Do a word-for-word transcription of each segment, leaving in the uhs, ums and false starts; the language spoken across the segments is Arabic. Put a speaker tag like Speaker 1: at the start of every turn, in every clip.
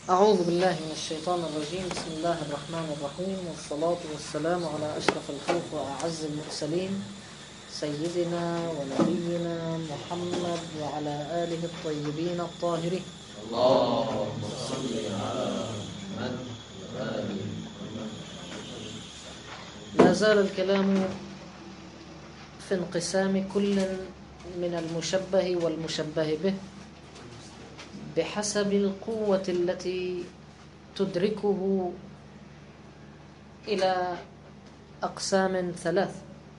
Speaker 1: أعوذ بالله من الشيطان الرجيم. بسم الله الرحمن الرحيم، والصلاة والسلام على أشرف الخلق وأعز المرسلين سيدنا ونبينا محمد وعلى آله الطيبين الطاهرين.
Speaker 2: اللهم صل على محمد وآل محمد.
Speaker 1: لا زال الكلام في انقسام كل من المشبه والمشبه به بحسب القوة التي تدركه إلى أقسام ثلاث،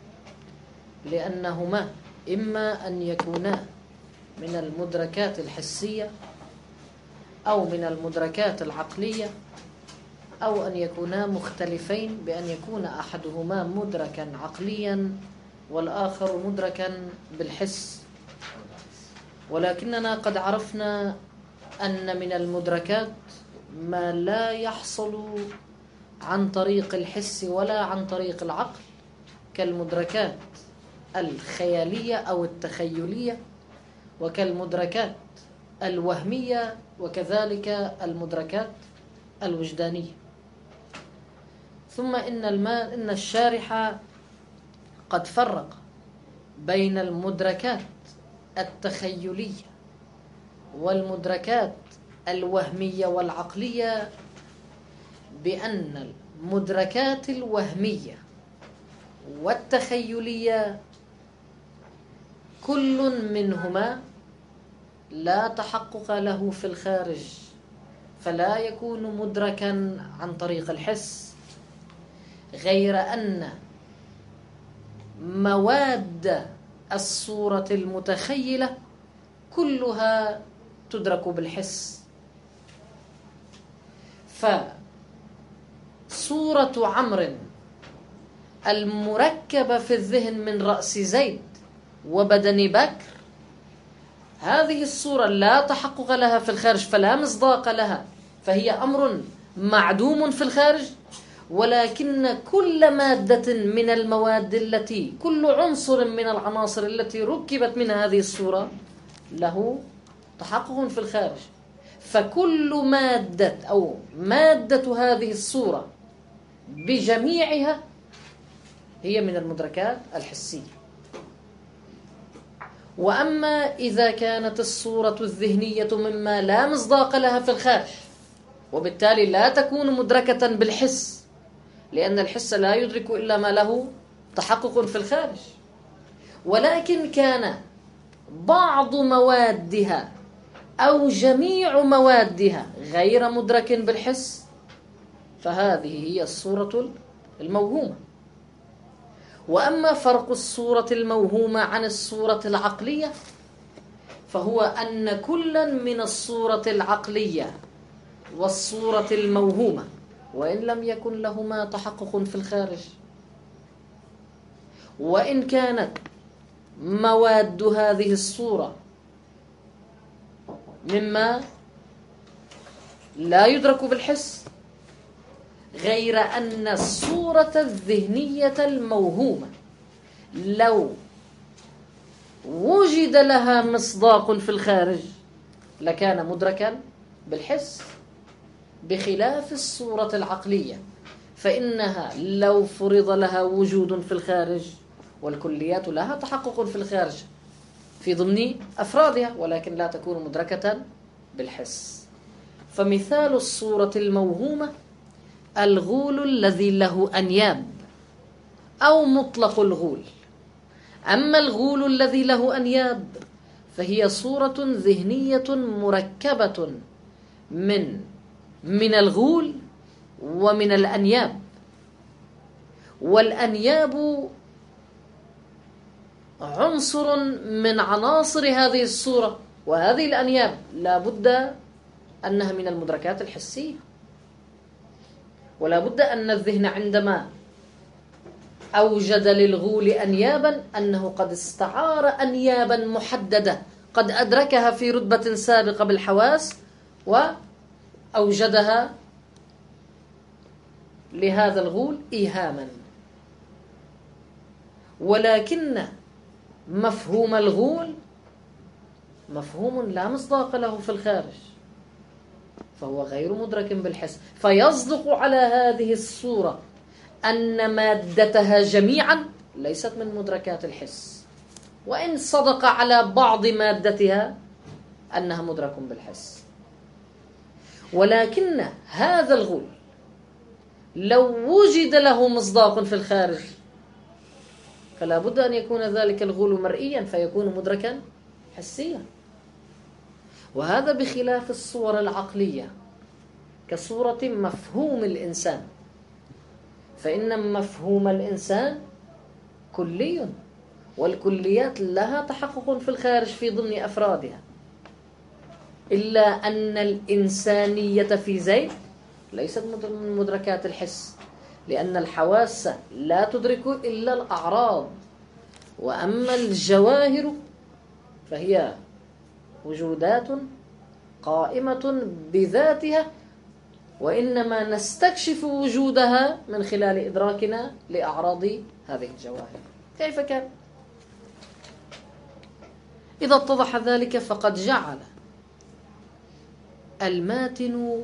Speaker 1: لأنهما إما أن يكونا من المدركات الحسية أو من المدركات العقلية، أو أن يكونا مختلفين بأن يكون أحدهما مدركا عقليا والآخر مدركا بالحس. ولكننا قد عرفنا أن من المدركات ما لا يحصل عن طريق الحس ولا عن طريق العقل، كالمدركات الخيالية أو التخيلية، وكالمدركات الوهمية، وكذلك المدركات الوجدانية. ثم إن الماء إن الشارح قد فرق بين المدركات التخيلية والمدركات الوهمية والعقلية بأن المدركات الوهمية والتخيلية كل منهما لا تحقق له في الخارج، فلا يكون مدركا عن طريق الحس، غير أن مواد الصورة المتخيلة كلها تدرك بالحس. فصورة عمرو المركبة في الذهن من رأس زيد وبدن بكر، هذه الصورة لا تحقق لها في الخارج فلا مصداق لها، فهي أمر معدوم في الخارج. ولكن كل مادة من المواد التي كل عنصر من العناصر التي ركبت من هذه الصورة له تحقق في الخارج، فكل مادة أو مادة هذه الصورة بجميعها هي من المدركات الحسية. وأما إذا كانت الصورة الذهنية مما لا مصداق لها في الخارج، وبالتالي لا تكون مدركة بالحس، لأن الحس لا يدرك إلا ما له تحقق في الخارج، ولكن كان بعض موادها أو جميع موادها غير مدرك بالحس، فهذه هي الصورة الموهومة. وأما فرق الصورة الموهومة عن الصورة العقلية، فهو أن كلا من الصورة العقلية والصورة الموهومة، وإن لم يكن لهما تحقق في الخارج، وإن كانت مواد هذه الصورة مما لا يدرك بالحس، غير أن الصورة الذهنية الموهومة لو وجد لها مصداق في الخارج لكان مدركا بالحس، بخلاف الصورة العقلية فإنها لو فرض لها وجود في الخارج، والكليات لها تحقق في الخارج في ضمن أفرادها، ولكن لا تكون مدركة بالحس. فمثال الصورة الموهومة الغول الذي له أنياب أو مطلق الغول. أما الغول الذي له أنياب فهي صورة ذهنية مركبة من من الغول ومن الأنياب، والأنياب عنصر من عناصر هذه الصورة، وهذه الأنياب لا بد أنها من المدركات الحسية، ولا بد أن الذهن عندما أوجد للغول أنيابا أنه قد استعار أنيابا محددة قد أدركها في رتبة سابقة بالحواس وأوجدها لهذا الغول إيهاما. ولكن مفهوم الغول مفهوم لا مصداق له في الخارج، فهو غير مدرك بالحس. فيصدق على هذه الصورة أن مادتها جميعا ليست من مدركات الحس، وإن صدق على بعض مادتها أنها مدرك بالحس. ولكن هذا الغول لو وجد له مصداق في الخارج فلا بد أن يكون ذلك الغول مرئيا فيكون مدركا حسيا. وهذا بخلاف الصور العقلية كصورة مفهوم الإنسان، فإن مفهوم الإنسان كلي، والكليات لها تحقق في الخارج في ضمن أفرادها، إلا أن الإنسانية في زيد ليست من مدركات الحس، لأن الحواس لا تدرك إلا الأعراض، وأما الجواهر فهي وجودات قائمة بذاتها، وإنما نستكشف وجودها من خلال إدراكنا لأعراض هذه الجواهر. كيف كان؟ إذا اتضح ذلك فقد جعل الماتن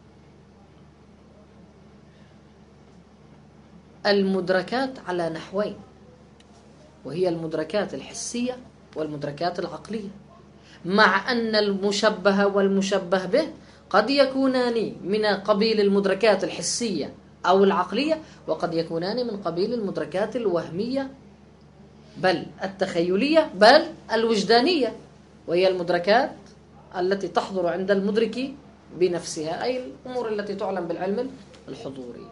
Speaker 1: المدركات على نحوين، وهي المدركات الحسية والمدركات العقلية، مع أن المشبه والمشبه به قد يكونان من قبيل المدركات الحسية أو العقلية، وقد يكونان من قبيل المدركات الوهمية بل التخيلية بل الوجدانية، وهي المدركات التي تحضر عند المدرك بنفسها، أي الأمور التي تعلم بالعلم الحضوري.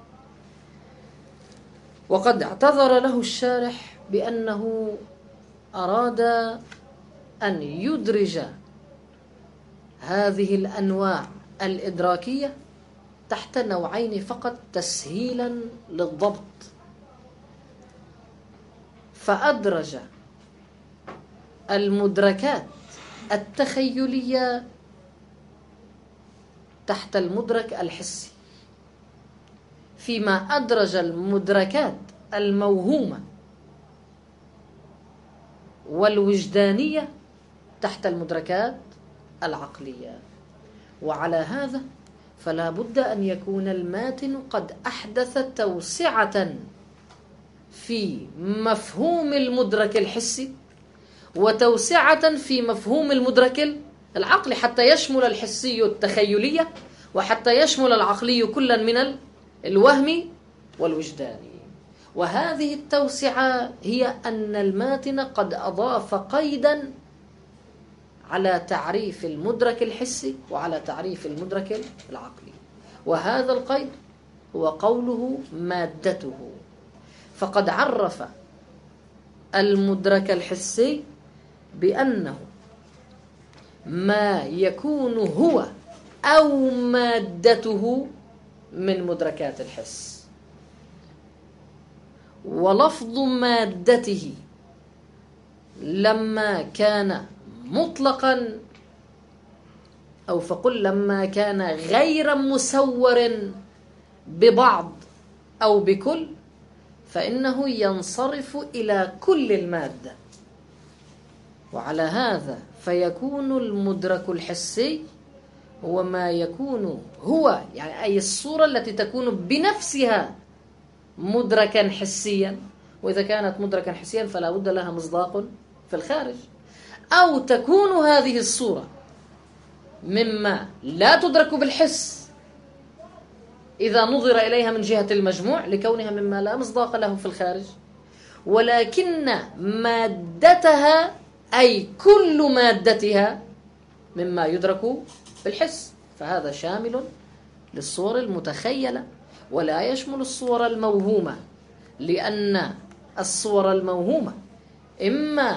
Speaker 1: وقد اعتذر له الشارح بأنه أراد أن يدرج هذه الأنواع الإدراكية تحت نوعين فقط تسهيلا للضبط، فأدرج المدركات التخيلية تحت المدرك الحسي، فيما أدرج المدركات الموهومة والوجدانية تحت المدركات العقلية. وعلى هذا فلا بد أن يكون الماتن قد أحدث توسعة في مفهوم المدرك الحسي وتوسعة في مفهوم المدرك العقلي، حتى يشمل الحسي التخيلية وحتى يشمل العقلي كلا من الوهم والوجداني. وهذه التوسعة هي أن الماتن قد أضاف قيدا على تعريف المدرك الحسي وعلى تعريف المدرك العقلي، وهذا القيد هو قوله مادته. فقد عرف المدرك الحسي بأنه ما يكون هو أو مادته من مدركات الحس، ولفظ مادته لما كان مطلقا أو فقل لما كان غير مسور ببعض أو بكل فإنه ينصرف إلى كل المادة. وعلى هذا فيكون المدرك الحسي هو ما يكون هو، يعني أي الصورة التي تكون بنفسها مدركا حسيا، وإذا كانت مدركا حسيا فلا بد لها مصداق في الخارج، أو تكون هذه الصورة مما لا تدرك بالحس إذا نظر إليها من جهة المجموع لكونها مما لا مصداق له في الخارج، ولكن مادتها أي كل مادتها مما يدرك بالحس، فهذا شامل للصور المتخيلة ولا يشمل الصور الموهومة، لأن الصور الموهومة إما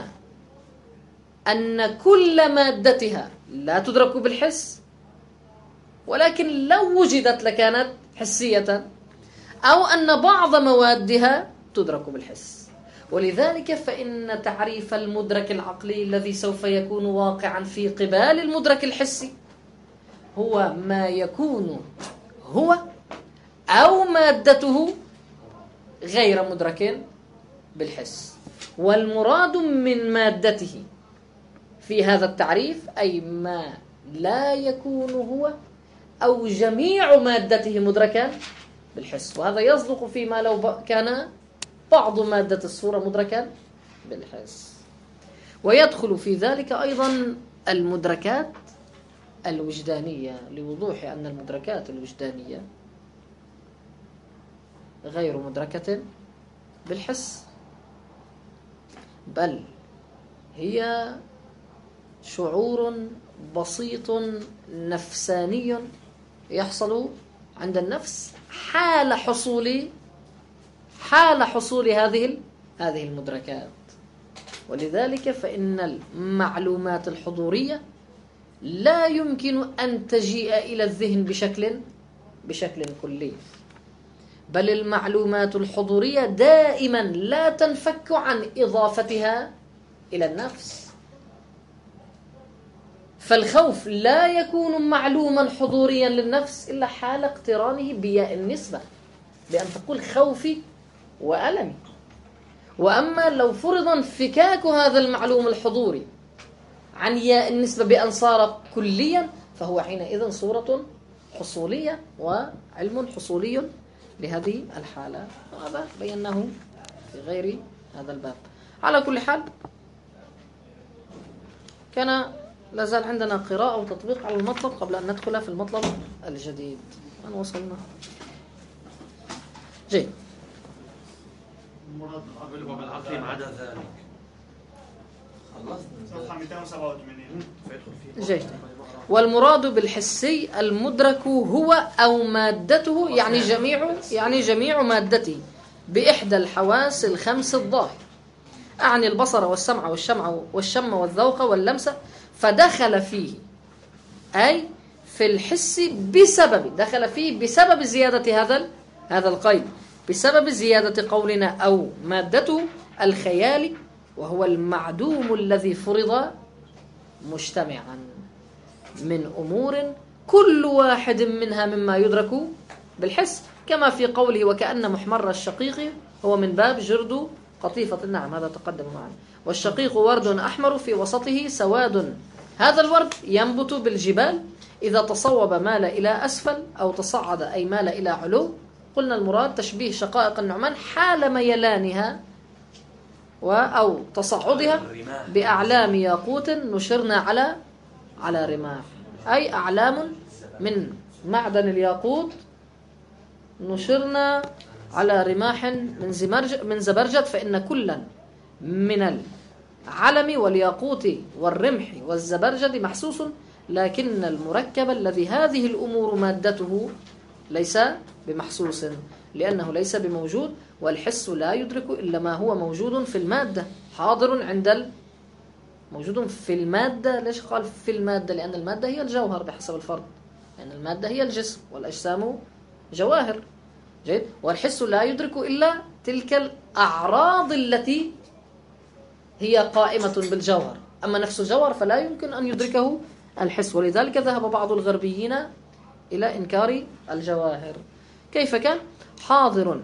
Speaker 1: أن كل مادتها لا تدرك بالحس ولكن لو وجدت لكانت حسية، أو أن بعض موادها تدرك بالحس. ولذلك فإن تعريف المدرك العقلي الذي سوف يكون واقعا في قبال المدرك الحسي هو ما يكون هو أو مادته غير مدرك بالحس. والمراد من مادته في هذا التعريف أي ما لا يكون هو أو جميع مادته مدركا بالحس. وهذا يصدق فيما لو كان بعض مادة الصورة مدركا بالحس. ويدخل في ذلك أيضا المدركات الوجدانية، لوضوح أن المدركات الوجدانية غير مدركة بالحس، بل هي شعور بسيط نفساني يحصل عند النفس حال حصول حال حصول هذه هذه المدركات. ولذلك فإن المعلومات الحضورية لا يمكن أن تجيء إلى الذهن بشكل بشكل كلي، بل المعلومات الحضورية دائما لا تنفك عن إضافتها إلى النفس. فالخوف لا يكون معلوما حضوريا للنفس إلا حال اقترانه بياء النسبة، بأن تقول خوفي وألمي. وأما لو فرض انفكاك هذا المعلوم الحضوري عن ياء النسبة بأن صار كليا، فهو حينئذ صورة حصولية وعلم حصولي لهذه الحالة، وهذا بيناه في غير هذا الباب. على كل حال كان لازال عندنا قراءة وتطبيق على المطلب قبل أن ندخل في المطلب الجديد. أن وصلنا جيد.
Speaker 3: المراد بالقبل وبالعقل ما عدا ذلك. صفحة مئتين وسبعة وثمانين.
Speaker 1: جيد. والمراد بالحسي المدرك هو أو مادته، يعني جميع يعني جميع مادته بإحدى الحواس الخمس الظاهر، أعني البصر والسمع والشمع والشم والذوق واللمس، فدخل فيه أي في الحس بسبب دخل فيه بسبب زيادة هذا هذا القيد، بسبب زيادة قولنا أو مادته الخيال، وهو المعدوم الذي فرض مجتمعا من أمور كل واحد منها مما يدرك بالحس، كما في قوله وكأن محمر الشقيق هو من باب جرد قطيفة. نعم هذا تقدم معنا. والشقيق ورد أحمر في وسطه سواد، هذا الورد ينبت بالجبال، إذا تصوب مال إلى أسفل أو تصعد أي مال إلى علو. قلنا المراد تشبيه شقائق النعمان حال ميلانها أو تصعدها بأعلام ياقوت نشرنا على على رماح، أي أعلام من معدن الياقوت نشرنا على رماح من زمرج من زبرجد، فإن كلا من العلم والياقوت والرمح والزبرجد محسوس، لكن المركب الذي هذه الأمور مادته ليس بمحسوس، لأنه ليس بموجود، والحس لا يدرك إلا ما هو موجود في المادة، حاضر عند ال... موجود في المادة. ليش قال في المادة؟ لأن المادة هي الجوهر بحسب الفرض، لأن المادة هي الجسم والأجسام جواهر. جيد. والحس لا يدرك إلا تلك الأعراض التي هي قائمة بالجوهر، أما نفس الجوهر فلا يمكن أن يدركه الحس. ولذلك ذهب بعض الغربيين إلى إنكار الجواهر. كيف كان؟ حاضر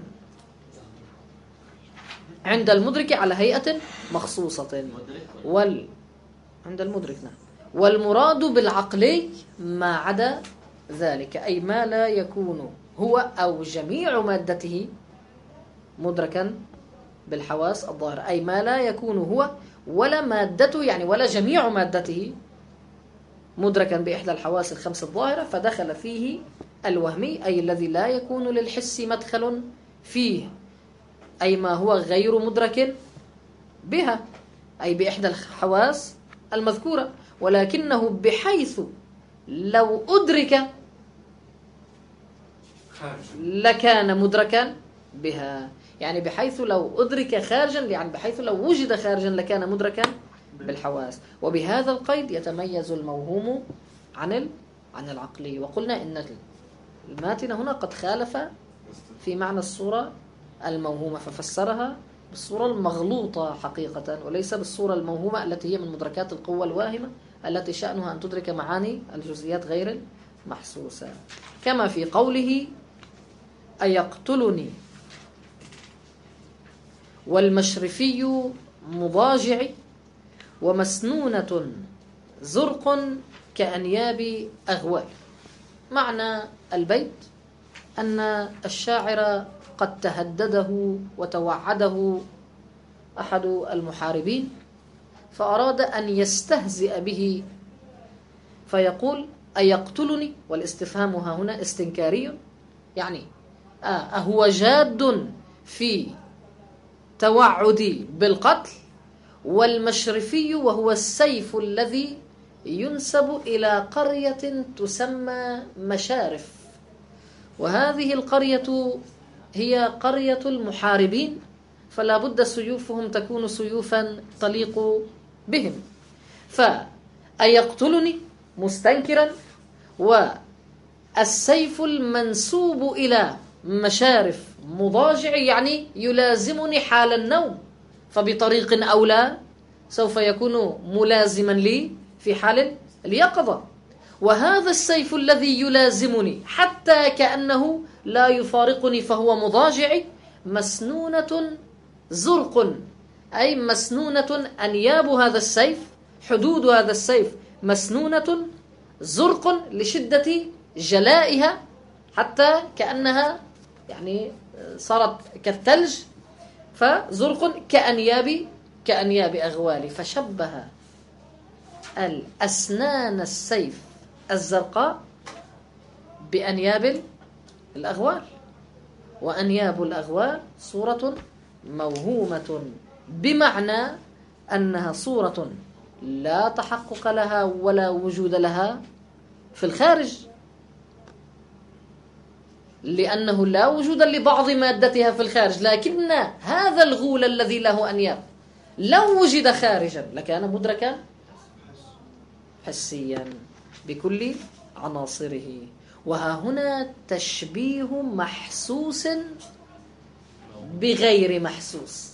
Speaker 1: عند المدرك على هيئة مخصوصة، وال عند المدرك نعم. والمراد بالعقلي ما عدا ذلك، أي ما لا يكون هو أو جميع مادته مدركا بالحواس الظاهرة، أي ما لا يكون هو ولا مادته يعني ولا جميع مادته مدركا بإحدى الحواس الخمس الظاهرة، فدخل فيه الوهمي، أي الذي لا يكون للحس مدخل فيه، أي ما هو غير مدرك بها، أي بإحدى الحواس المذكورة، ولكنه بحيث لو أدرك لكان مدركا بها، يعني بحيث لو أدرك خارجا، يعني بحيث لو وجد خارجا لكان مدركا بالحواس. وبهذا القيد يتميز الموهوم عن عن العقلي. وقلنا إن الماتن هنا قد خالف في معنى الصورة الموهومة، ففسرها بالصورة المغلوطة حقيقة، وليس بالصورة الموهومة التي هي من مدركات القوة الواهمة التي شأنها أن تدرك معاني الجزئيات غير المحسوسة، كما في قوله أيقتلني والمشرفي مضاجع ومسنونة زرق كأنياب أغوال. معنى البيت أن الشاعر قد تهدده وتوعده أحد المحاربين، فأراد أن يستهزئ به، فيقول: أيقتلني؟ والاستفهام ها هنا استنكاري، يعني آه أهو جاد في توعدي بالقتل؟ والمشرفي وهو السيف الذي ينسب إلى قرية تسمى مشارف، وهذه القرية هي قرية المحاربين، فلا بد سيوفهم تكون سيوفا تليق بهم. فأيقتلني مستنكرا، والسيف المنسوب إلى مشارف مضاجع، يعني يلازمني حال النوم، فبطريق أولى سوف يكون ملازما لي في حال اليقظة. وهذا السيف الذي يلازمني حتى كأنه لا يفارقني فهو مضاجعي مسنونة زرق، أي مسنونة أنياب هذا السيف، حدود هذا السيف مسنونة زرق لشدة جلائها، حتى كأنها يعني صارت كالثلج، فزرق كأنياب كأنياب أغوالي. فشبه الأسنان السيف الزرقاء بأنياب الأغوال، وأنياب الأغوال صورة موهومة، بمعنى أنها صورة لا تحقق لها ولا وجود لها في الخارج، لأنه لا وجود لبعض مادتها في الخارج، لكن هذا الغول الذي له أنياب لو وجد خارجا لكان مدركا حسيا بكل عناصره. وها هنا تشبيه محسوس بغير محسوس،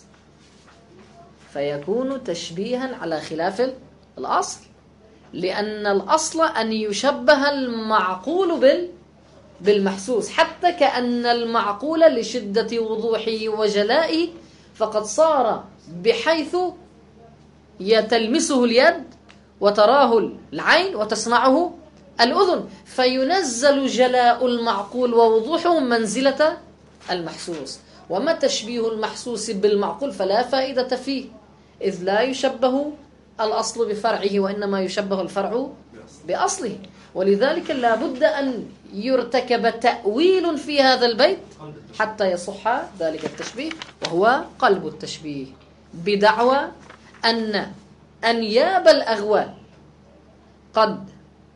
Speaker 1: فيكون تشبيها على خلاف الأصل، لأن الأصل أن يشبه المعقول بال بالمحسوس، حتى كأن المعقول لشدة وضوحه وجلائه فقد صار بحيث يتلمسه اليد وتراه العين وتسمعه الأذن، فينزل جلاء المعقول ووضوحه منزلة المحسوس. وما تشبيه المحسوس بالمعقول فلا فائدة فيه، إذ لا يشبه الأصل بفرعه، وإنما يشبه الفرع بأصله. ولذلك لا بد أن يرتكب تأويل في هذا البيت حتى يصح ذلك التشبيه، وهو قلب التشبيه، بدعوى أن أنياب الأغوال قد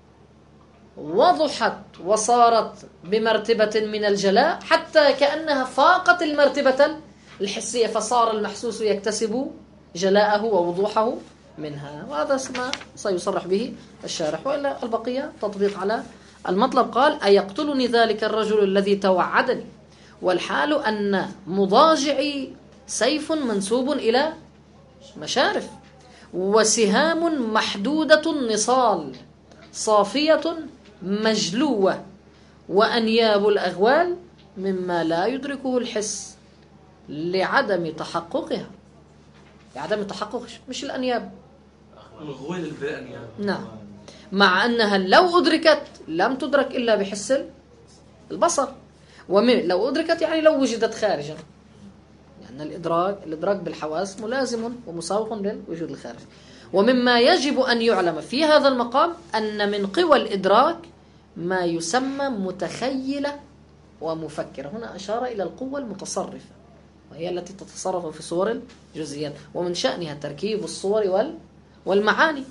Speaker 1: وضحت وصارت بمرتبة من الجلاء حتى كأنها فاقت المرتبة الحسية، فصار المحسوس يكتسب جلاءه ووضوحه منها. وهذا ما سيصرح به الشارح، وإلا البقية تطبيق على المطلب. قال: أيقتلني ذلك الرجل الذي توعدني، والحال أن مضاجعي سيف منسوب إلى مشارف، وسهام محدودة النصال صافية مجلوة، وأنياب الأغوال مما لا يدركه الحس لعدم تحققها، لعدم تحقق مش الأنياب،
Speaker 2: الغويل بالأنياب.
Speaker 1: نعم، مع أنها لو أدركت لم تدرك إلا بحس البصر، ولو أدركت يعني لو وجدت خارجا، لأن يعني الإدراك الإدراك بالحواس ملازم ومساوق للوجود الخارجي. ومما يجب أن يعلم في هذا المقام أن من قوى الإدراك ما يسمى متخيلة ومفكرة. هنا أشار إلى القوة المتصرفة، وهي التي تتصرف في صور الجزئيات، ومن شأنها تركيب الصور والمعاني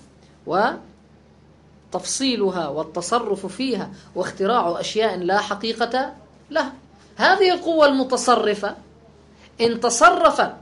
Speaker 1: وتفصيلها والتصرف فيها واختراع أشياء لا حقيقة لها. هذه القوة المتصرفة إن تصرفت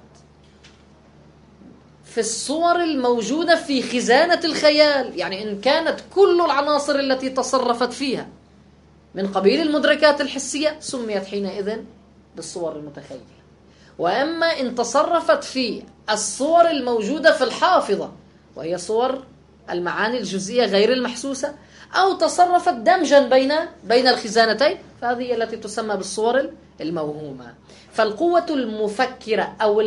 Speaker 1: في الصور الموجودة في خزانة الخيال، يعني إن كانت كل العناصر التي تصرفت فيها من قبيل المدركات الحسية سميت حينئذ بالصور المتخيلة. وأما إن تصرفت في الصور الموجودة في الحافظة، وهي صور المعاني الجزئية غير المحسوسة، أو تصرفت دمجا بين بين الخزانتين، فهذه التي تسمى بالصور الموهومة. فالقوة المفكرة أو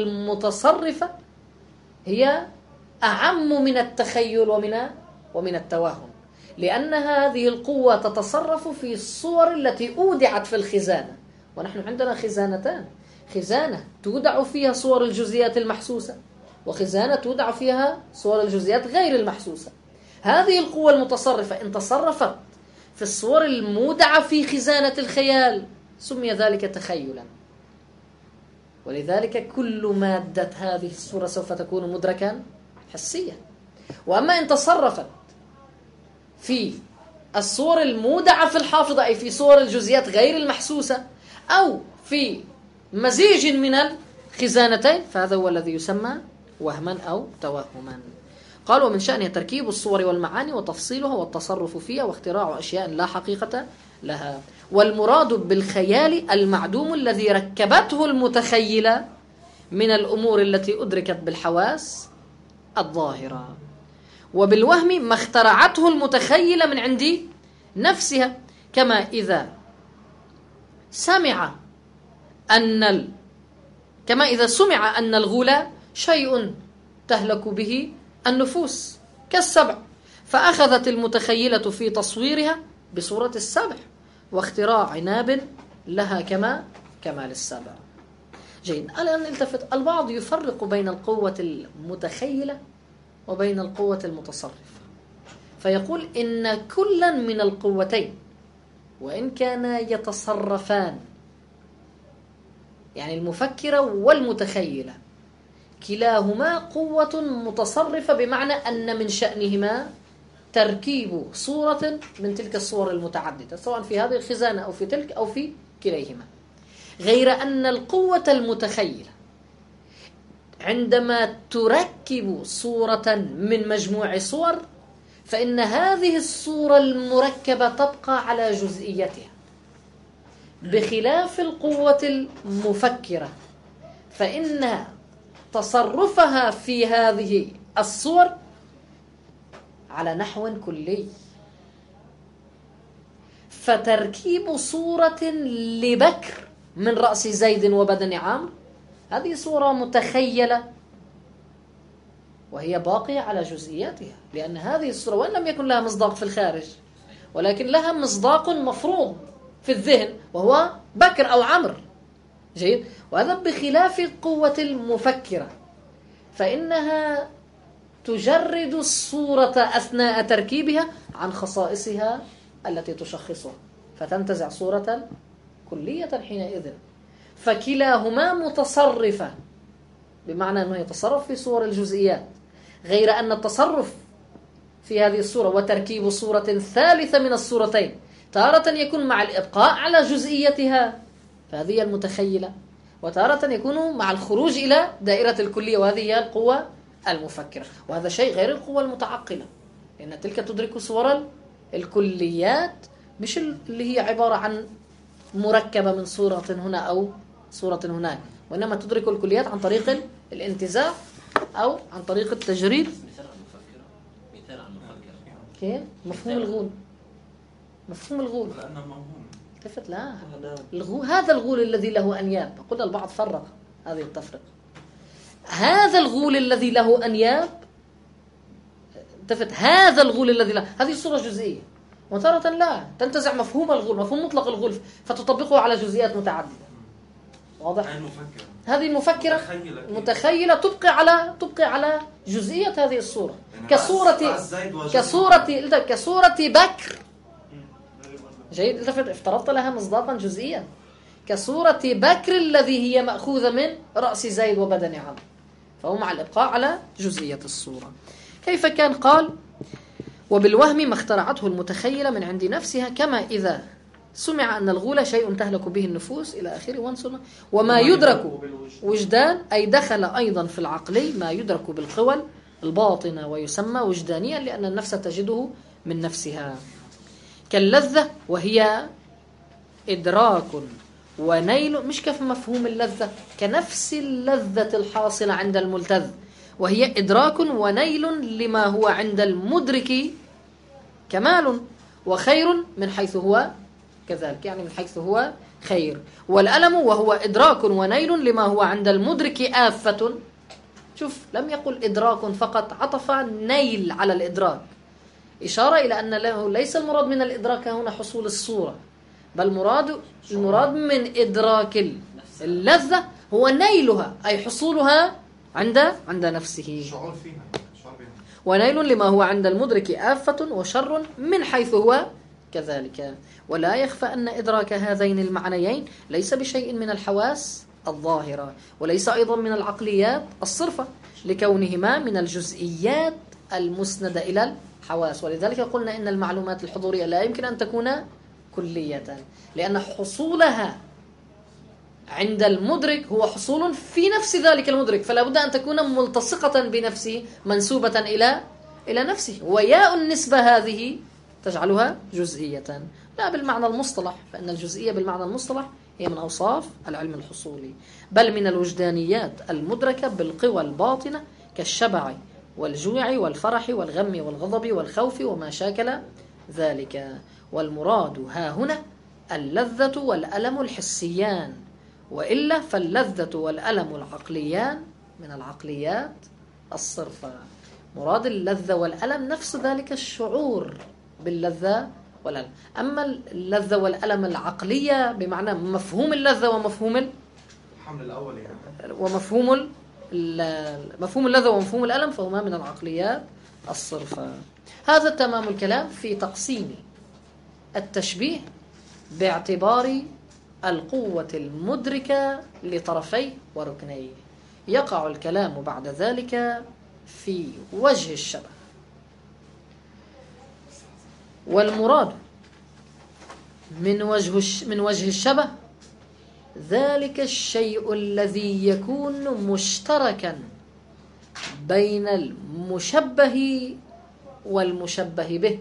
Speaker 1: المتصرفة هي أعم من التخيل ومن ومن التوهم، لأن هذه القوة تتصرف في الصور التي أودعت في الخزانة، ونحن عندنا خزانتان: خزانة تودع فيها صور الجزئيات المحسوسة، وخزانة تودع فيها صور الجزئيات غير المحسوسة. هذه القوة المتصرفة إن تصرفت في الصور المودعة في خزانة الخيال سمي ذلك تخيلا، ولذلك كل مادة هذه الصورة سوف تكون مدركا حسيا. وأما إن تصرفت في الصور المودعة في الحافظة، أي في صور الجزئيات غير المحسوسة، أو في مزيج من الخزانتين، فهذا هو الذي يسمى وهما أو توهما. قال: ومن شأنها تركيب الصور والمعاني وتفصيلها والتصرف فيها واختراع أشياء لا حقيقة لها. والمراد بالخيال المعدوم الذي ركبته المتخيلة من الأمور التي أدركت بالحواس الظاهرة. وبالوهم ما اخترعته المتخيلة من عند نفسها، كما إذا سمع أن ال... كما إذا سمع أن الغول شيء تهلك به النفوس كالسبع، فأخذت المتخيلة في تصويرها بصورة السبع واختراع عناب لها كما كمال السبع. جيد. الآن التفت، البعض يفرق بين القوة المتخيلة وبين القوة المتصرفة، فيقول إن كلا من القوتين وإن كانا يتصرفان، يعني المفكرة والمتخيلة، كلاهما قوة متصرفة، بمعنى أن من شأنهما تركيب صورة من تلك الصور المتعددة، سواء في هذه الخزانة أو في تلك أو في كليهما. غير أن القوة المتخيلة عندما تركب صورة من مجموع صور، فإن هذه الصورة المركبة تبقى على جزئيتها، بخلاف القوة المفكرة فإن تصرفها في هذه الصور على نحو كلي. فتركيب صورة لبكر من رأس زيد وبدن عمرو، هذه صورة متخيلة وهي باقية على جزئياتها، لأن هذه الصورة وإن لم يكن لها مصداق في الخارج، ولكن لها مصداق مفروض في الذهن وهو بكر أو عمرو. جيد. وهذا بخلاف القوة المفكرة، فإنها تجرد الصورة أثناء تركيبها عن خصائصها التي تشخصها، فتنتزع صورة كلية حينئذ. فكلاهما متصرفة، بمعنى أنه يتصرف في صور الجزئيات، غير أن التصرف في هذه الصورة وتركيب صورة ثالثة من الصورتين تارة يكون مع الإبقاء على جزئيتها، فهذه المتخيلة، وتارة يكون مع الخروج إلى دائرة الكلية، وهذه هي القوة المفكرة. وهذا شيء غير القوة المتعقلة، لأن تلك تدرك صور الكليات، مش اللي هي عبارة عن مركبة من صورة هنا أو صورة هناك، وإنما تدرك الكليات عن طريق الانتزاع أو عن طريق التجريد.
Speaker 2: مثال عن المفكرة، مثال عن المفكرة
Speaker 1: كيف؟ مفهوم الغول، مفهوم الغول
Speaker 3: لأنه موهوم.
Speaker 1: التفت، لا، الغول هذا الغول الذي له أنياب. قلنا البعض فرق هذه التفرقة. هذا الغول الذي له أنياب، التفت، هذا الغول الذي له، هذه صورة جزئية، وتارة لا تنتزع مفهوم الغول، مفهوم مطلق الغول، فتطبقه على جزئيات متعددة. واضح؟
Speaker 3: المفكرة
Speaker 1: هذه المفكرة متخيلة تبقي على تبقي على جزئية هذه الصورة، كصورة كصورة كصورة بكر. جيد. التفت، افترضت لها مصداقا جزئيا، كصورة بكر الذي هي مأخوذة من رأس زيد وبدن عمرو، فهو مع الإبقاء على جزئية الصورة. كيف كان؟ قال: وبالوهم ما اخترعته المتخيلة من عند نفسها، كما إذا سمع أن الغول شيء تهلك به النفوس إلى آخره. وانصرنا. وما يدرك وجدان، أي دخل أيضا في العقلي ما يدرك بالقوى الباطنة ويسمى وجدانيا، لأن النفس تجده من نفسها، كاللذة وهي إدراك ونيل، مش كيف مفهوم اللذة، كنفس اللذة الحاصلة عند الملتذ، وهي إدراك ونيل لما هو عند المدرك كمال وخير من حيث هو كذلك، يعني من حيث هو خير. والألم وهو إدراك ونيل لما هو عند المدرك آفة. شوف، لم يقل إدراك فقط، عطف نيل على الإدراك. إشارة إلى أن له ليس المراد من الإدراك هنا حصول الصورة، بل مراد المراد من إدراك اللذة هو نيلها، أي حصولها عند عند نفسه،
Speaker 4: شعور فيها، شعور بها.
Speaker 1: ونيل لما هو عند المدرك آفة وشر من حيث هو كذلك. ولا يخفى أن إدراك هذين المعنيين ليس بشيء من الحواس الظاهرة، وليس أيضا من العقليات الصرفة، لكونهما من الجزئيات المسندة إلى الحواس. ولذلك قلنا إن المعلومات الحضورية لا يمكن أن تكون كلية، لأن حصولها عند المدرك هو حصول في نفس ذلك المدرك، فلا بد أن تكون ملتصقة بنفسه، منسوبة إلى إلى نفسه. وياء النسبة هذه تجعلها جزئية، لا بالمعنى المصطلح، فإن الجزئية بالمعنى المصطلح هي من أوصاف العلم الحصولي، بل من الوجدانيات المدركة بالقوى الباطنة كالشبع والجوع والفرح والغم والغضب والخوف وما شاكل ذلك. والمراد ها هنا اللذة والألم الحسيان، وإلا فاللذة والألم العقليان من العقليات الصرفة. مراد اللذة والألم نفس ذلك الشعور باللذة والألم. أما اللذة والألم العقلية بمعنى مفهوم اللذة ومفهوم
Speaker 4: الحمل الأول يعني.
Speaker 1: ومفهوم مفهوم اللذة ومفهوم الألم فهما من العقليات الصرفة. هذا تمام الكلام في تقسيم التشبيه باعتبار القوة المدركة لطرفي وركنيه. يقع الكلام بعد ذلك في وجه الشبه. والمراد من وجه من وجه الشبه ذلك الشيء الذي يكون مشتركا بين المشبه والمشبه به،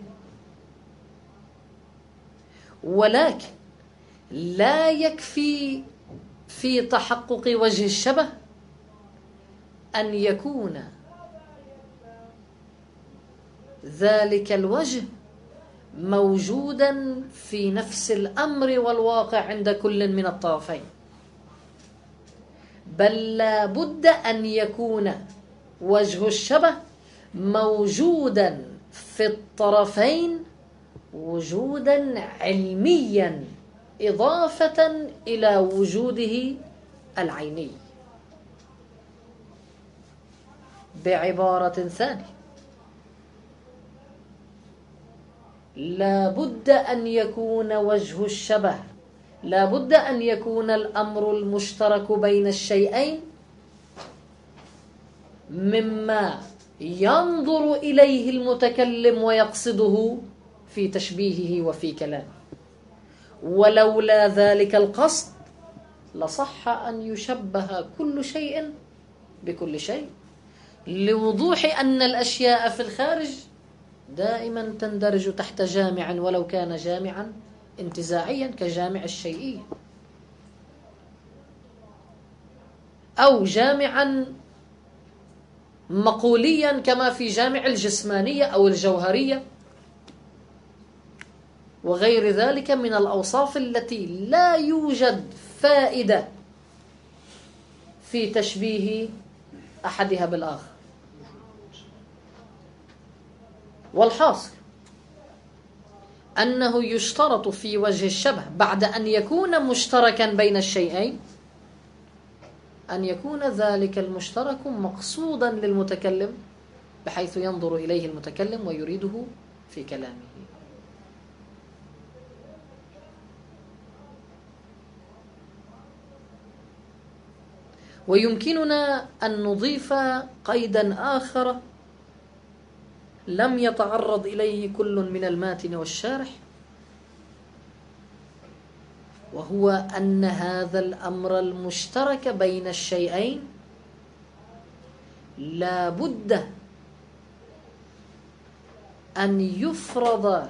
Speaker 1: ولكن لا يكفي في تحقق وجه الشبه أن يكون ذلك الوجه موجودا في نفس الأمر والواقع عند كل من الطرفين، بل لا بد أن يكون وجه الشبه موجودا في الطرفين وجودا علميا إضافة إلى وجوده العيني. بعبارة ثانية، لا بد أن يكون وجه الشبه، لا بد أن يكون الأمر المشترك بين الشيئين مما ينظر إليه المتكلم ويقصده في تشبيهه وفي كلامه. ولولا ذلك القصد لصح أن يشبه كل شيء بكل شيء، لوضوح أن الأشياء في الخارج دائما تندرج تحت جامع، ولو كان جامعا انتزاعيا كجامع الشيئية، أو جامعا مقوليا كما في جامع الجسمانية أو الجوهرية وغير ذلك من الأوصاف التي لا يوجد فائدة في تشبيه أحدها بالآخر. والحاصل أنه يشترط في وجه الشبه بعد أن يكون مشتركا بين الشيئين أن يكون ذلك المشترك مقصودا للمتكلم بحيث ينظر إليه المتكلم ويريده في كلامه. ويمكننا أن نضيف قيدا آخر لم يتعرض إليه كل من الماتن والشارح، وهو أن هذا الأمر المشترك بين الشيئين لا بد أن يفرض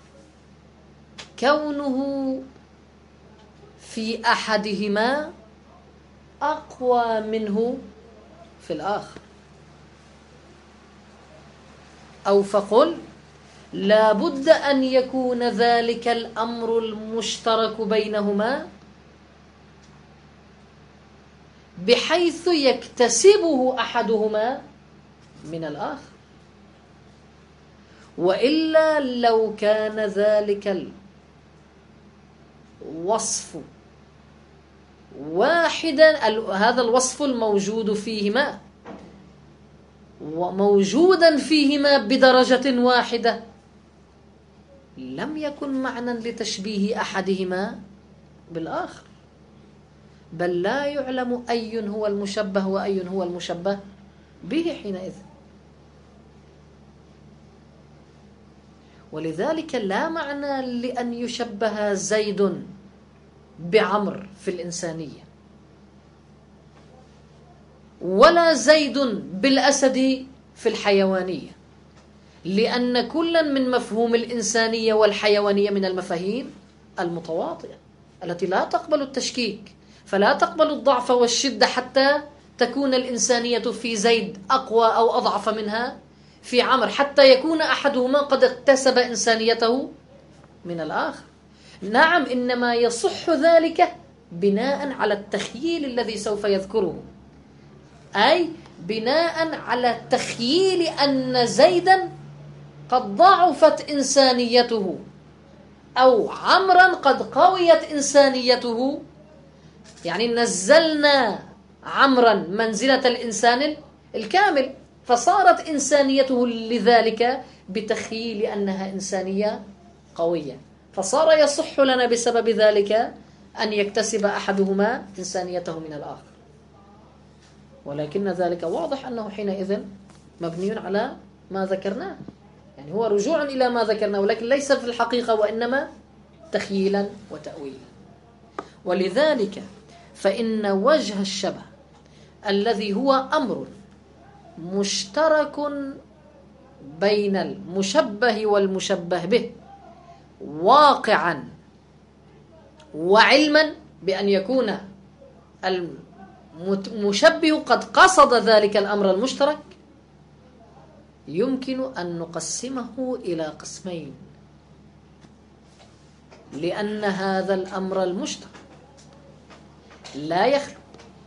Speaker 1: كونه في أحدهما أقوى منه في الآخر، أو فقل لا بد أن يكون ذلك الأمر المشترك بينهما بحيث يكتسبه أحدهما من الآخر، وإلا لو كان ذلك الوصف واحدا، هذا الوصف الموجود فيهما وموجودا فيهما بدرجة واحدة، لم يكن معنى لتشبيه أحدهما بالآخر، بل لا يعلم أي هو المشبه وأي هو المشبه به حينئذ. ولذلك لا معنى لأن يشبه زيد بعمر في الإنسانية، ولا زيد بالأسد في الحيوانية، لأن كلا من مفهوم الإنسانية والحيوانية من المفاهيم المتواطئة التي لا تقبل التشكيك، فلا تقبل الضعف والشدة حتى تكون الإنسانية في زيد أقوى أو أضعف منها في عمر، حتى يكون أحدهما قد اكتسب إنسانيته من الآخر. نعم، إنما يصح ذلك بناء على التخييل الذي سوف يذكره، أي بناء على تخييل أن زيدا قد ضعفت إنسانيته أو عمرا قد قويت إنسانيته، يعني نزلنا عمرا منزلة الإنسان الكامل فصارت إنسانيته لذلك بتخييل أنها إنسانية قوية، فصار يصح لنا بسبب ذلك أن يكتسب أحدهما إنسانيته من الآخر. ولكن ذلك واضح أنه حينئذ مبني على ما ذكرناه، يعني هو رجوع إلى ما ذكرناه، ولكن ليس في الحقيقة وإنما تخييلا وتأويلا. ولذلك فإن وجه الشبه الذي هو أمر مشترك بين المشبه والمشبه به واقعا وعلما بأن يكون المشبه قد قصد ذلك الأمر المشترك، يمكن أن نقسمه إلى قسمين، لأن هذا الأمر المشترك لا يخلو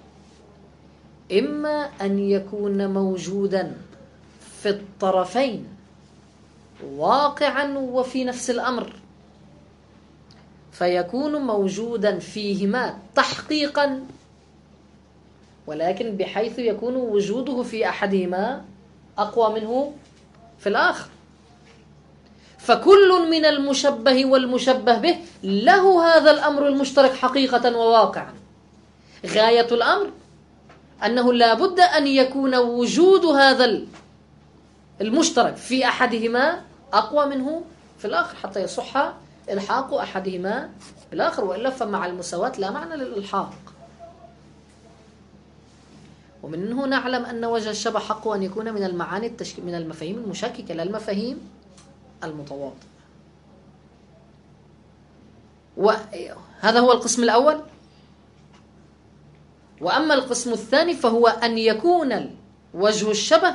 Speaker 1: إما أن يكون موجودا في الطرفين واقعا وفي نفس الأمر، فيكون موجودا فيهما تحقيقا، ولكن بحيث يكون وجوده في أحدهما أقوى منه في الآخر، فكل من المشبه والمشبه به له هذا الأمر المشترك حقيقة وواقعا. غاية الأمر أنه لا بد أن يكون وجود هذا المشترك في أحدهما أقوى منه في الآخر حتى يصح إلحاق أحدهما بالآخر، وإلا فمع المساواة لا معنى للإلحاق. ومن هنا نعلم أن وجه الشبه حق أن يكون من المعاني التشك... من المفاهيم المشككة لا المفاهيم المتواطئة. وهذا هو القسم الأول. وأما القسم الثاني فهو أن يكون وجه الشبه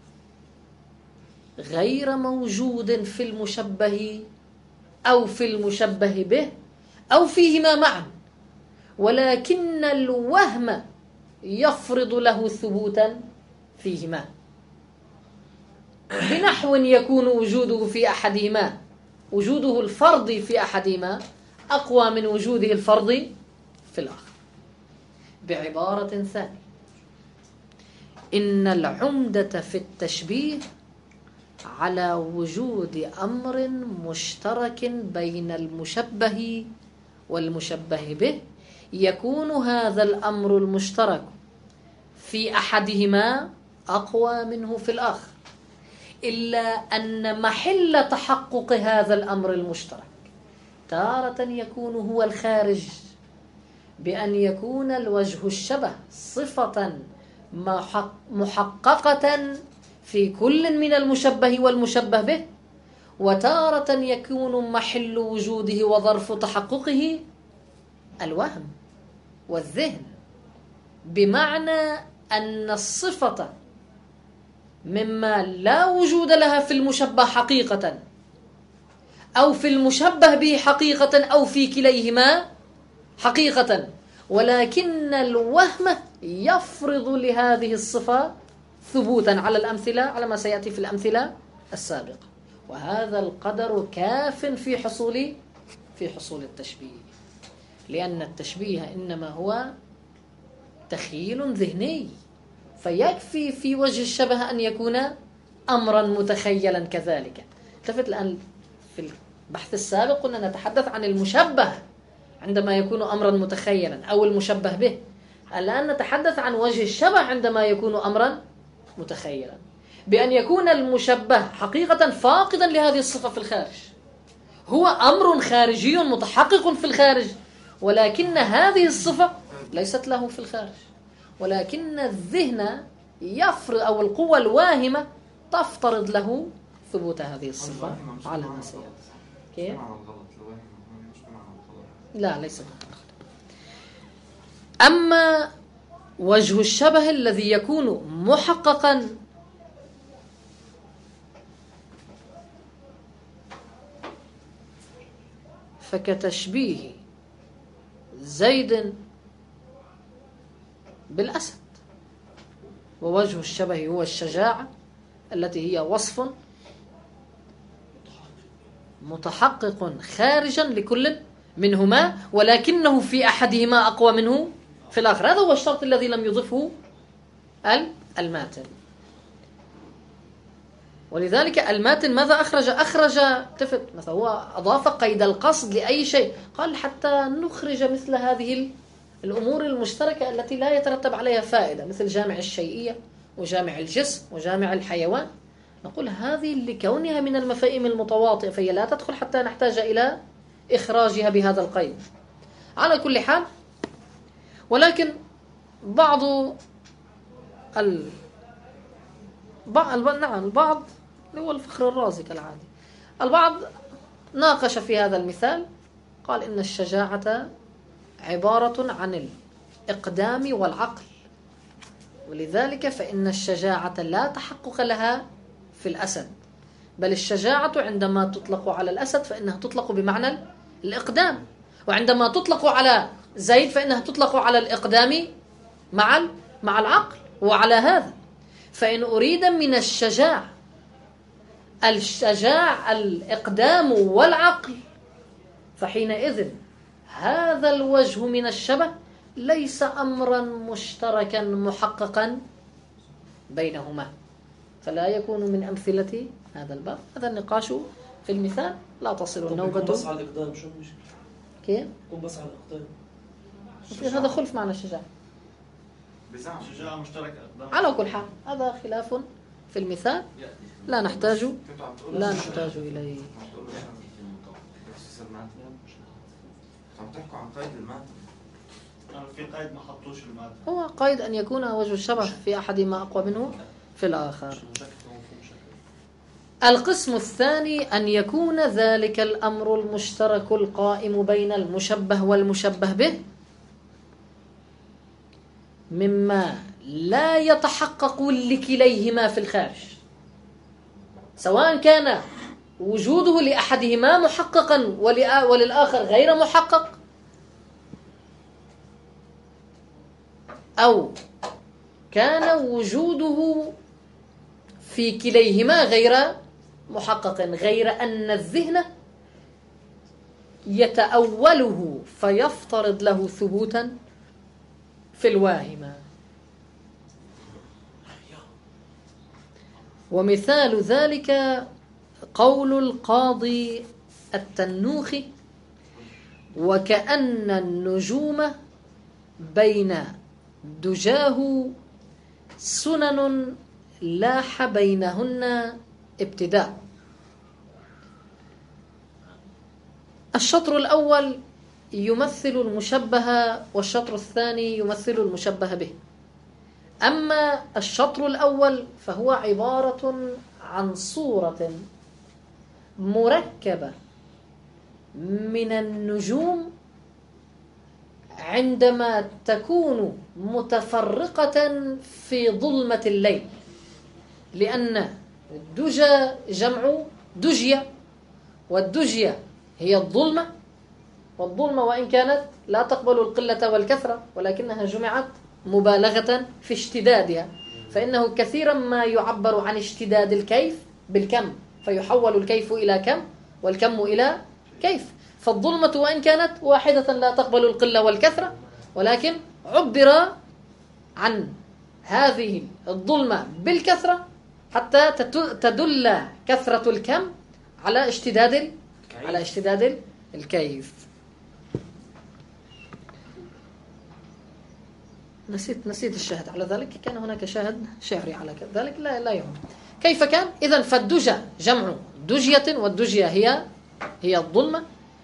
Speaker 1: غير موجود في المشبه أو في المشبه به أو فيهما معا، ولكن الوهم يفرض له ثبوتا فيهما، بنحو يكون وجوده في أحدهما وجوده الفرضي في أحدهما أقوى من وجوده الفرضي في الآخر. بعبارة ثانية، إن العمدة في التشبيه على وجود أمر مشترك بين المشبه والمشبه به، يكون هذا الأمر المشترك في أحدهما أقوى منه في الآخر، إلا أن محل تحقق هذا الأمر المشترك تارة يكون هو الخارج، بأن يكون الوجه الشبه صفة محققة في كل من المشبه والمشبه به، وتارة يكون محل وجوده وظرف تحققه الوهم والذهن، بمعنى أن الصفة مما لا وجود لها في المشبه حقيقة أو في المشبه به حقيقة أو في كليهما حقيقة، ولكن الوهم يفرض لهذه الصفة ثبوتا على الأمثلة على ما سيأتي في الأمثلة السابقة. وهذا القدر كاف في حصول في حصول التشبيه، لأن التشبيه إنما هو تخيل ذهني، فيكفي في وجه الشبه أن يكون أمرا متخيلا كذلك. التفت الآن في البحث السابق كنا نتحدث عن المشبه عندما يكون أمرا متخيلا أو المشبه به، الآن نتحدث عن وجه الشبه عندما يكون أمرا متخيلا، بأن يكون المشبه حقيقة فاقدا لهذه الصفة في الخارج، هو أمر خارجي متحقق في الخارج، ولكن هذه الصفة ليست له في الخارج، ولكن الذهن يفرض أو القوة الواهمة تفترض له ثبوت هذه الصفة على ما سيأتي. كيف؟ لا ليس بالغلط. أما وجه الشبه الذي يكون محققا فكتشبيه زيد بالأسد، ووجه الشبه هو الشجاعة التي هي وصف متحقق خارجا لكل منهما، ولكنه في أحدهما أقوى منه في الآخر. هذا هو الشرط الذي لم يضفه الماتن. ولذلك الماتن ماذا أخرج؟ أخرج تفت مثلا هو أضاف قيد القصد لأي شيء، قال حتى نخرج مثل هذه الأمور المشتركة التي لا يترتب عليها فائدة، مثل جامع الشيئية وجامع الجسم وجامع الحيوان، نقول هذه لكونها من المفاهيم المتواطئة فهي لا تدخل حتى نحتاج إلى إخراجها بهذا القيد. على كل حال، ولكن بعض ال... بعض نعم البعض هو الفخر الرازي كالعادي، البعض ناقش في هذا المثال، قال إن الشجاعة عبارة عن الإقدام والعقل، ولذلك فإن الشجاعة لا تحقق لها في الأسد، بل الشجاعة عندما تطلق على الأسد فإنها تطلق بمعنى الإقدام، وعندما تطلق على زيد فإنها تطلق على الإقدام مع مع العقل. وعلى هذا فإن أريد من الشجاع الشجاع الإقدام والعقل، فحينئذ هذا الوجه من الشبه ليس أمرا مشتركا محققا بينهما، فلا يكون من أمثلة هذا الباب. هذا النقاش في المثال لا تصل النوبة.
Speaker 5: بس على الإقدام شو مش
Speaker 1: كيف؟
Speaker 5: قم بس على الإقدام.
Speaker 1: هذا خلف معنى الشجاعة.
Speaker 3: شجاعة مشتركة أقدام.
Speaker 1: على كل حال هذا خلاف في المثال لا نحتاج لا نحتاج إليه.
Speaker 4: عم تحكوا عن قيد الماتن.
Speaker 3: في قيد ما حطوش الماتن.
Speaker 1: هو قيد أن يكون وجه الشبه في أحدهما أقوى منه في الآخر. القسم الثاني أن يكون ذلك الأمر المشترك القائم بين المشبه والمشبه به مما لا يتحقق لكليهما في الخارج، سواء كان وجوده لأحدهما محققا وللآخر غير محقق، أو كان وجوده في كليهما غير محقق، غير أن الذهن يتأوله فيفترض له ثبوتا في الواهمة. ومثال ذلك قول القاضي التنوخي: وكأن النجوم بين دجاه سنن لاح بينهن ابتداء. الشطر الأول يمثل المشبه والشطر الثاني يمثل المشبه به. أما الشطر الأول فهو عبارة عن صورة مركبة من النجوم عندما تكون متفرقة في ظلمة الليل، لأن الدجى جمع دجية، والدجية هي الظلمة، والظلمة وإن كانت لا تقبل القلة والكثرة ولكنها جمعت مبالغة في اشتدادها، فإنه كثيرا ما يعبر عن اشتداد الكيف بالكم، فيحول الكيف إلى كم والكم إلى كيف. فالظلمة وإن كانت واحدة لا تقبل القلة والكثرة، ولكن عبر عن هذه الظلمة بالكثرة حتى تدل كثرة الكم على اشتداد على اشتداد الكيف. نسيت نسيت الشاهد على ذلك، كان هناك شاهد شعري على ذلك، لا لا يهم. كيف كان؟ إذن فالدجى جمع دجية، والدجية هي هي الظلمة.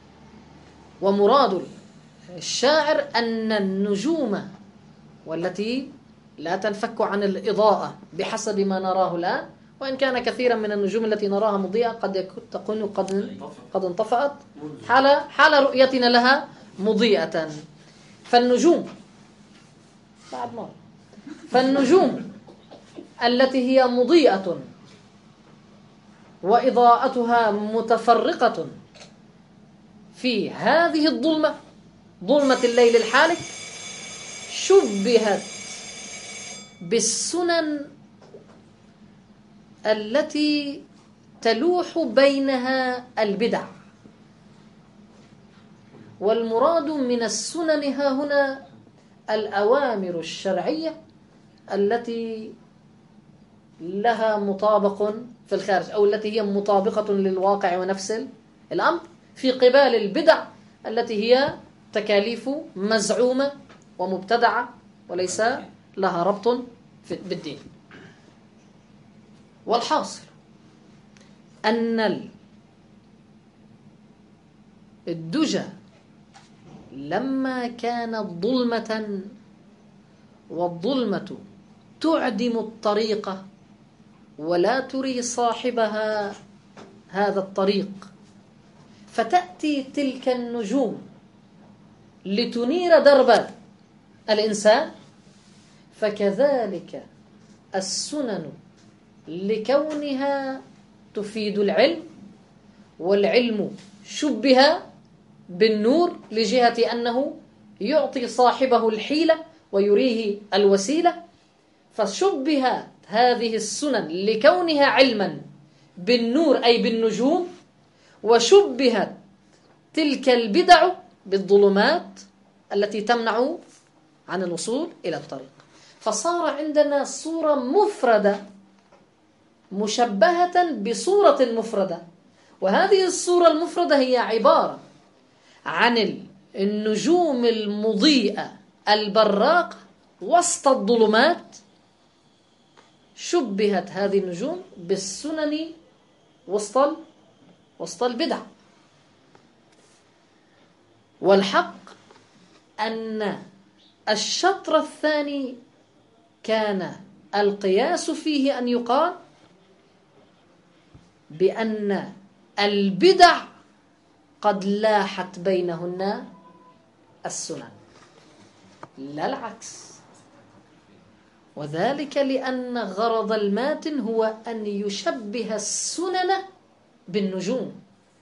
Speaker 1: ومراد الشاعر أن النجوم والتي لا تنفك عن الإضاءة بحسب ما نراه الآن، وإن كان كثيرا من النجوم التي نراها مضيئة قد تكون قد قد انطفأت حال حال رؤيتنا لها مضيئة. فالنجوم بعد مرة فالنجوم التي هي مضيئة وإضاءتها متفرقة في هذه الظلمة، ظلمة الليل الحالك، شبهت بالسنن التي تلوح بينها البدع. والمراد من السنن ها هنا الأوامر الشرعية التي لها مطابق في الخارج، أو التي هي مطابقة للواقع ونفس الأمر، في قبال البدع التي هي تكاليف مزعومة ومبتدعة وليس لها ربط بالدين. والحاصل أن الدجى لما كانت ظلمة، والظلمة تعدم الطريق ولا تري صاحبها هذا الطريق، فتأتي تلك النجوم لتنير درب الإنسان، فكذلك السنن لكونها تفيد العلم، والعلم شبه بالنور لجهة أنه يعطي صاحبه الحيلة ويريه الوسيلة، فشبهت هذه السنن لكونها علما بالنور أي بالنجوم، وشبهت تلك البدع بالظلمات التي تمنع عن الوصول إلى الطريق. فصار عندنا صورة مفردة مشبهة بصورة مفردة، وهذه الصورة المفردة هي عبارة عن النجوم المضيئة البراقة وسط الظلمات. شبهت هذه النجوم بالسنن وسط وسط البدع. والحق أن الشطر الثاني كان القياس فيه أن يقال بأن البدع قد لاحت بينهن السنن، لا العكس. وذلك لأن غرض الماتن هو أن يشبه السنن بالنجوم،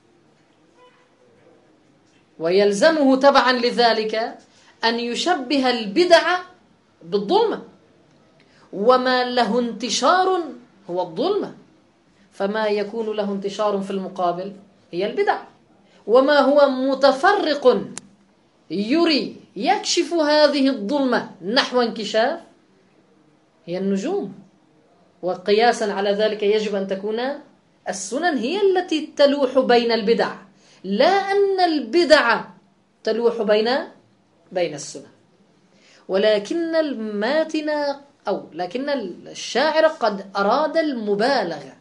Speaker 1: ويلزمه تبعا لذلك أن يشبه البدع بالظلمة، وما له انتشار هو الظلمة، فما يكون له انتشار في المقابل هي البدع، وما هو متفرق يري يكشف هذه الظلمة نحو انكشاف هي النجوم. وقياسا على ذلك يجب أن تكون السنن هي التي تلوح بين البدع، لا أن البدع تلوح بين بين السنن. ولكن الماتن أو لكن الشاعر قد أراد المبالغة،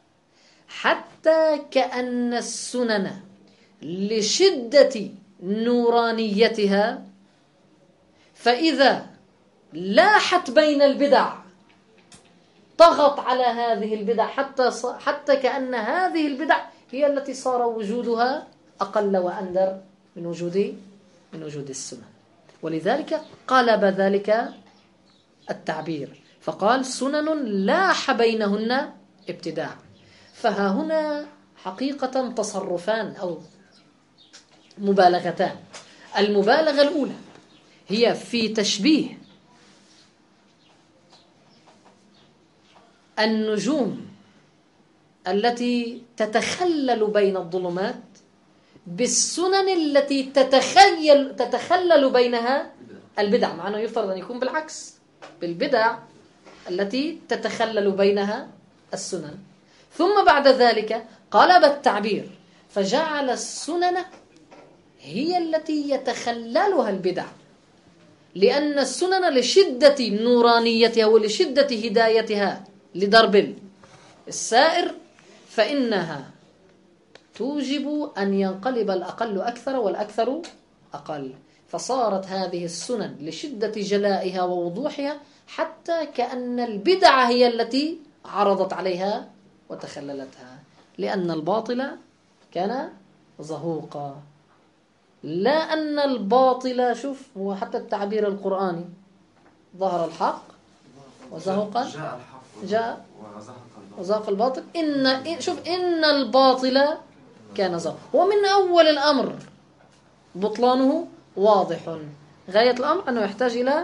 Speaker 1: حتى كأن السنن لشدة نورانيتها، فإذا لاحت بين البدع طغت على هذه البدع، حتى حتى كأن هذه البدع هي التي صار وجودها أقل وأندر من وجود من وجود السنن. ولذلك قلب ذلك التعبير فقال سنن لاح بينهن ابتداع. فها هنا حقيقة تصرفان أو مبالغتان. المبالغة الأولى هي في تشبيه النجوم التي تتخلل بين الظلمات بالسنن التي تتخيل تتخلل بينها البدع، مع أنه يفترض أن يكون بالعكس، بالبدع التي تتخلل بينها السنن. ثم بعد ذلك قلب التعبير فجعل السنن هي التي يتخللها البدع، لأن السنن لشدة نورانيتها ولشدة هدايتها لدرب السائر فإنها توجب أن ينقلب الأقل أكثر والأكثر أقل، فصارت هذه السنن لشدة جلائها ووضوحها حتى كأن البدع هي التي عرضت عليها وتخللتها، لأن الباطل كان زهوقا، لا أن الباطل، شوف هو حتى التعبير القرآني، ظهر الحق وزهقا
Speaker 4: جاء الحق
Speaker 1: جاء
Speaker 4: وزهق الباطل
Speaker 1: وزهق الباطل إن شوف إن الباطل كان زهوقا، ومن أول الأمر بطلانه واضح، غاية الأمر أنه يحتاج إلى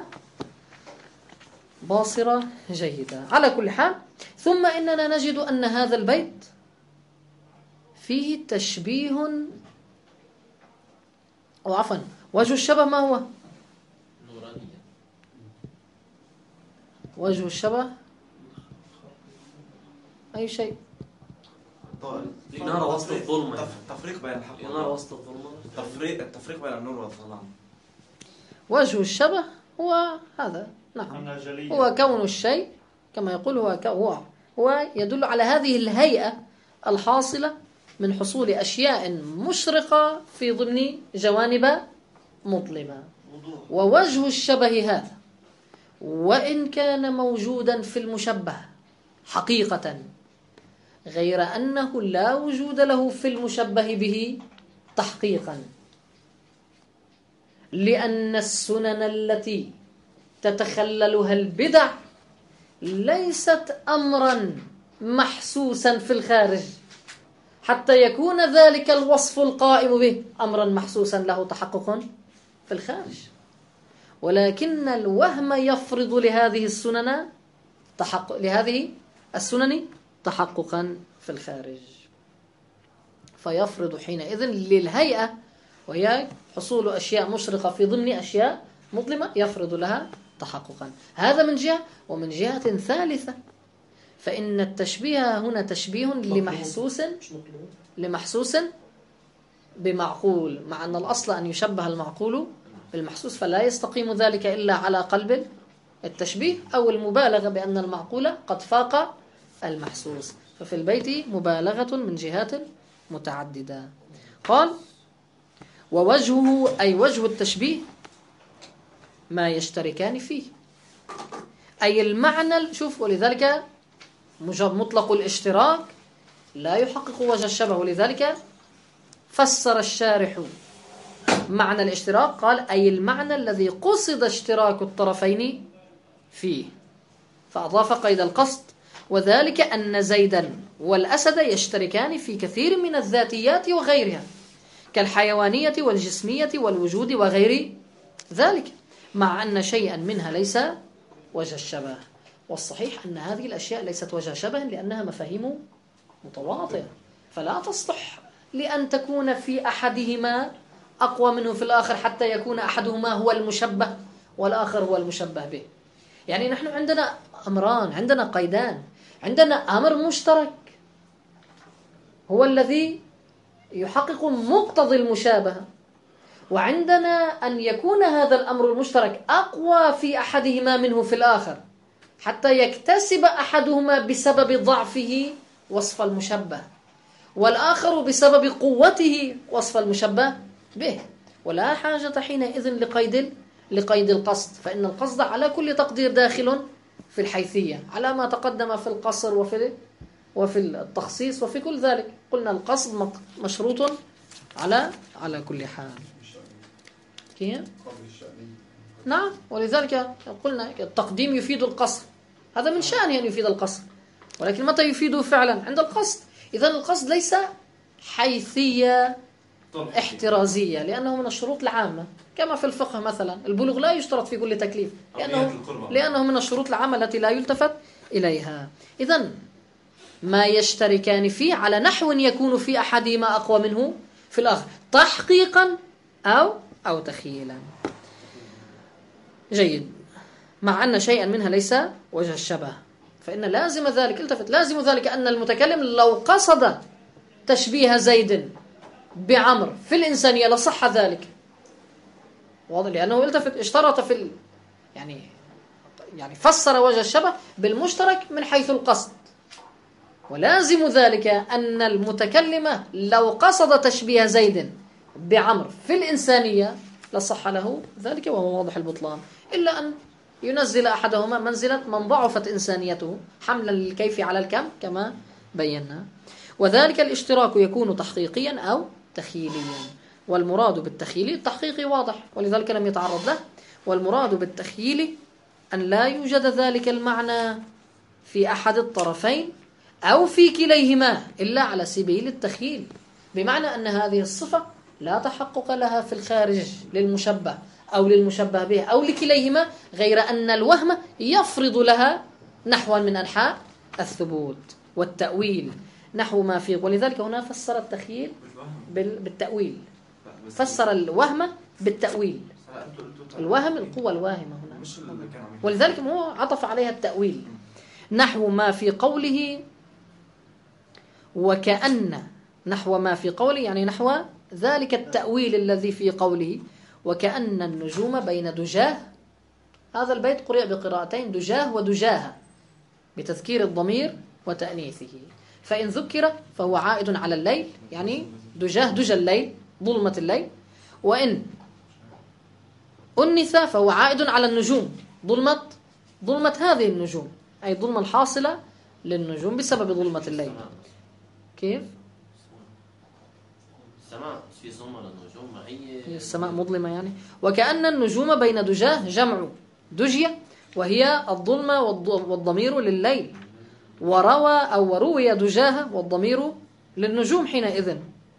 Speaker 1: باصرة جيدة. على كل حال، ثم إننا نجد أن هذا البيت فيه تشبيه، أو عفوا وجه الشبه ما هو؟
Speaker 2: نورانية.
Speaker 1: وجه الشبه أي شيء؟
Speaker 2: الإنارة وسط الظلمة.
Speaker 4: تف- تفريق بين الحق
Speaker 2: الإنارة
Speaker 4: والباطل.
Speaker 2: وسط الظلمة.
Speaker 4: تفريق التفريق بين النور والظلام.
Speaker 1: وجه الشبه هو هذا، نعم،
Speaker 3: أنها جلية.
Speaker 1: هو كون الشيء كما يقول، هو هو هو يدل على هذه الهيئة الحاصلة من حصول أشياء مشرقة في ضمن جوانب مظلمة. ووجه الشبه هذا وإن كان موجودا في المشبه حقيقة، غير أنه لا وجود له في المشبه به تحقيقا، لأن السنن التي تتخللها البدع ليست أمرا محسوسا في الخارج حتى يكون ذلك الوصف القائم به أمرا محسوسا له تحقق في الخارج، ولكن الوهم يفرض لهذه السنن تحقق لهذه السنن تحققا في الخارج، فيفرض حينئذ للهيئة وهي حصول أشياء مشرقة في ضمن أشياء مظلمة يفرض لها تحققا. هذا من جهة، ومن جهة ثالثة فإن التشبيه هنا تشبيه لمحسوس لمحسوس بمعقول، مع أن الأصل أن يشبه المعقول بالمحسوس، فلا يستقيم ذلك إلا على قلب التشبيه أو المبالغة بأن المعقول قد فاق المحسوس، ففي البيت مبالغة من جهات متعددة. قال ووجهه أي وجه التشبيه ما يشتركان فيه، أي المعنى، شوف، ولذلك مطلق الاشتراك لا يحقق وجه الشبه، ولذلك فسر الشارح معنى الاشتراك قال أي المعنى الذي قصد اشتراك الطرفين فيه، فأضاف قيد القصد، وذلك أن زيدا والأسد يشتركان في كثير من الذاتيات وغيرها كالحيوانية والجسمية والوجود وغير ذلك، مع أن شيئا منها ليس وجه الشبه. والصحيح أن هذه الأشياء ليست وجه شبه لأنها مفاهيم متواطئة، فلا تصلح لأن تكون في أحدهما أقوى منه في الآخر حتى يكون أحدهما هو المشبه والآخر هو المشبه به. يعني نحن عندنا أمران، عندنا قيدان، عندنا أمر مشترك هو الذي يحقق مقتضى المشابهة، وعندنا أن يكون هذا الأمر المشترك أقوى في أحدهما منه في الآخر حتى يكتسب أحدهما بسبب ضعفه وصف المشبه والآخر بسبب قوته وصف المشبه به، ولا حاجة حينئذ لقيد لقيد القصد، فإن القصد على كل تقدير داخل في الحيثية على ما تقدم في القصر وفي وفي التخصيص وفي كل ذلك. قلنا القصد مشروط على على كل حال. كيف؟ نعم، ولذلك قلنا التقديم يفيد القصر، هذا من شأنه أن يفيد القصر، ولكن متى يفيده فعلا؟ عند القصد. إذن القصد ليس حيثية احترازية، لأنه من الشروط العامة، كما في الفقه مثلا البلوغ لا يشترط في كل تكليف لأنه, لأنه من الشروط العامة التي لا يلتفت إليها. إذن ما يشتركان فيه على نحو يكون في أحدهما أقوى منه في الآخر تحقيقا أو أو تخيلا. جيد. مع أن شيئا منها ليس وجه الشبه، فإن لازم ذلك التفت لازم ذلك أن المتكلم لو قصد تشبيه زيد بعمر في الإنسانية لصح ذلك، واضح، لأنه التفت اشترط في ال... يعني يعني فسر وجه الشبه بالمشترك من حيث القصد، ولازم ذلك أن المتكلم لو قصد تشبيه زيد بعمر في الإنسانية لصح له ذلك، وهو واضح البطلان، إلا أن ينزل أحدهما منزلة من ضعفت إنسانيته حملا للكيف على الكم كما بينا. وذلك الاشتراك يكون تحقيقيا أو تخيليا، والمراد بالتخيل التحقيقي واضح ولذلك لم يتعرض له، والمراد بالتخيل أن لا يوجد ذلك المعنى في أحد الطرفين أو في كليهما إلا على سبيل التخيل، بمعنى أن هذه الصفة لا تحقق لها في الخارج للمشبه أو للمشبه به أو لكليهما، غير أن الوهم يفرض لها نحوا من أنحاء الثبوت والتأويل نحو ما فيه. ولذلك هنا فسر التخيل بالتأويل، فسر الوهم بالتأويل، الوهم القوة الواهمة هنا، ولذلك هو عطف عليها التأويل نحو ما في قوله وكأن، نحو ما في قوله يعني نحو ذلك التأويل الذي في قوله وكأن النجوم بين دجاه. هذا البيت قرئ بقراءتين دجاه ودجاهة بتذكير الضمير وتأنيثه، فإن ذكر فهو عائد على الليل يعني دجاه دجى الليل ظلمة الليل، وإن أنث فهو عائد على النجوم ظلمة ظلمة هذه النجوم، أي ظلمة الحاصلة للنجوم بسبب ظلمة الليل. كيف؟
Speaker 2: السماء في ظلمة للنجوم هي
Speaker 1: السماء مظلمة يعني. وكأن النجوم بين دجاه جمع دجية وهي الظلمة والضمير لليل، وروى أو وروي دجاها والضمير للنجوم حينئذ.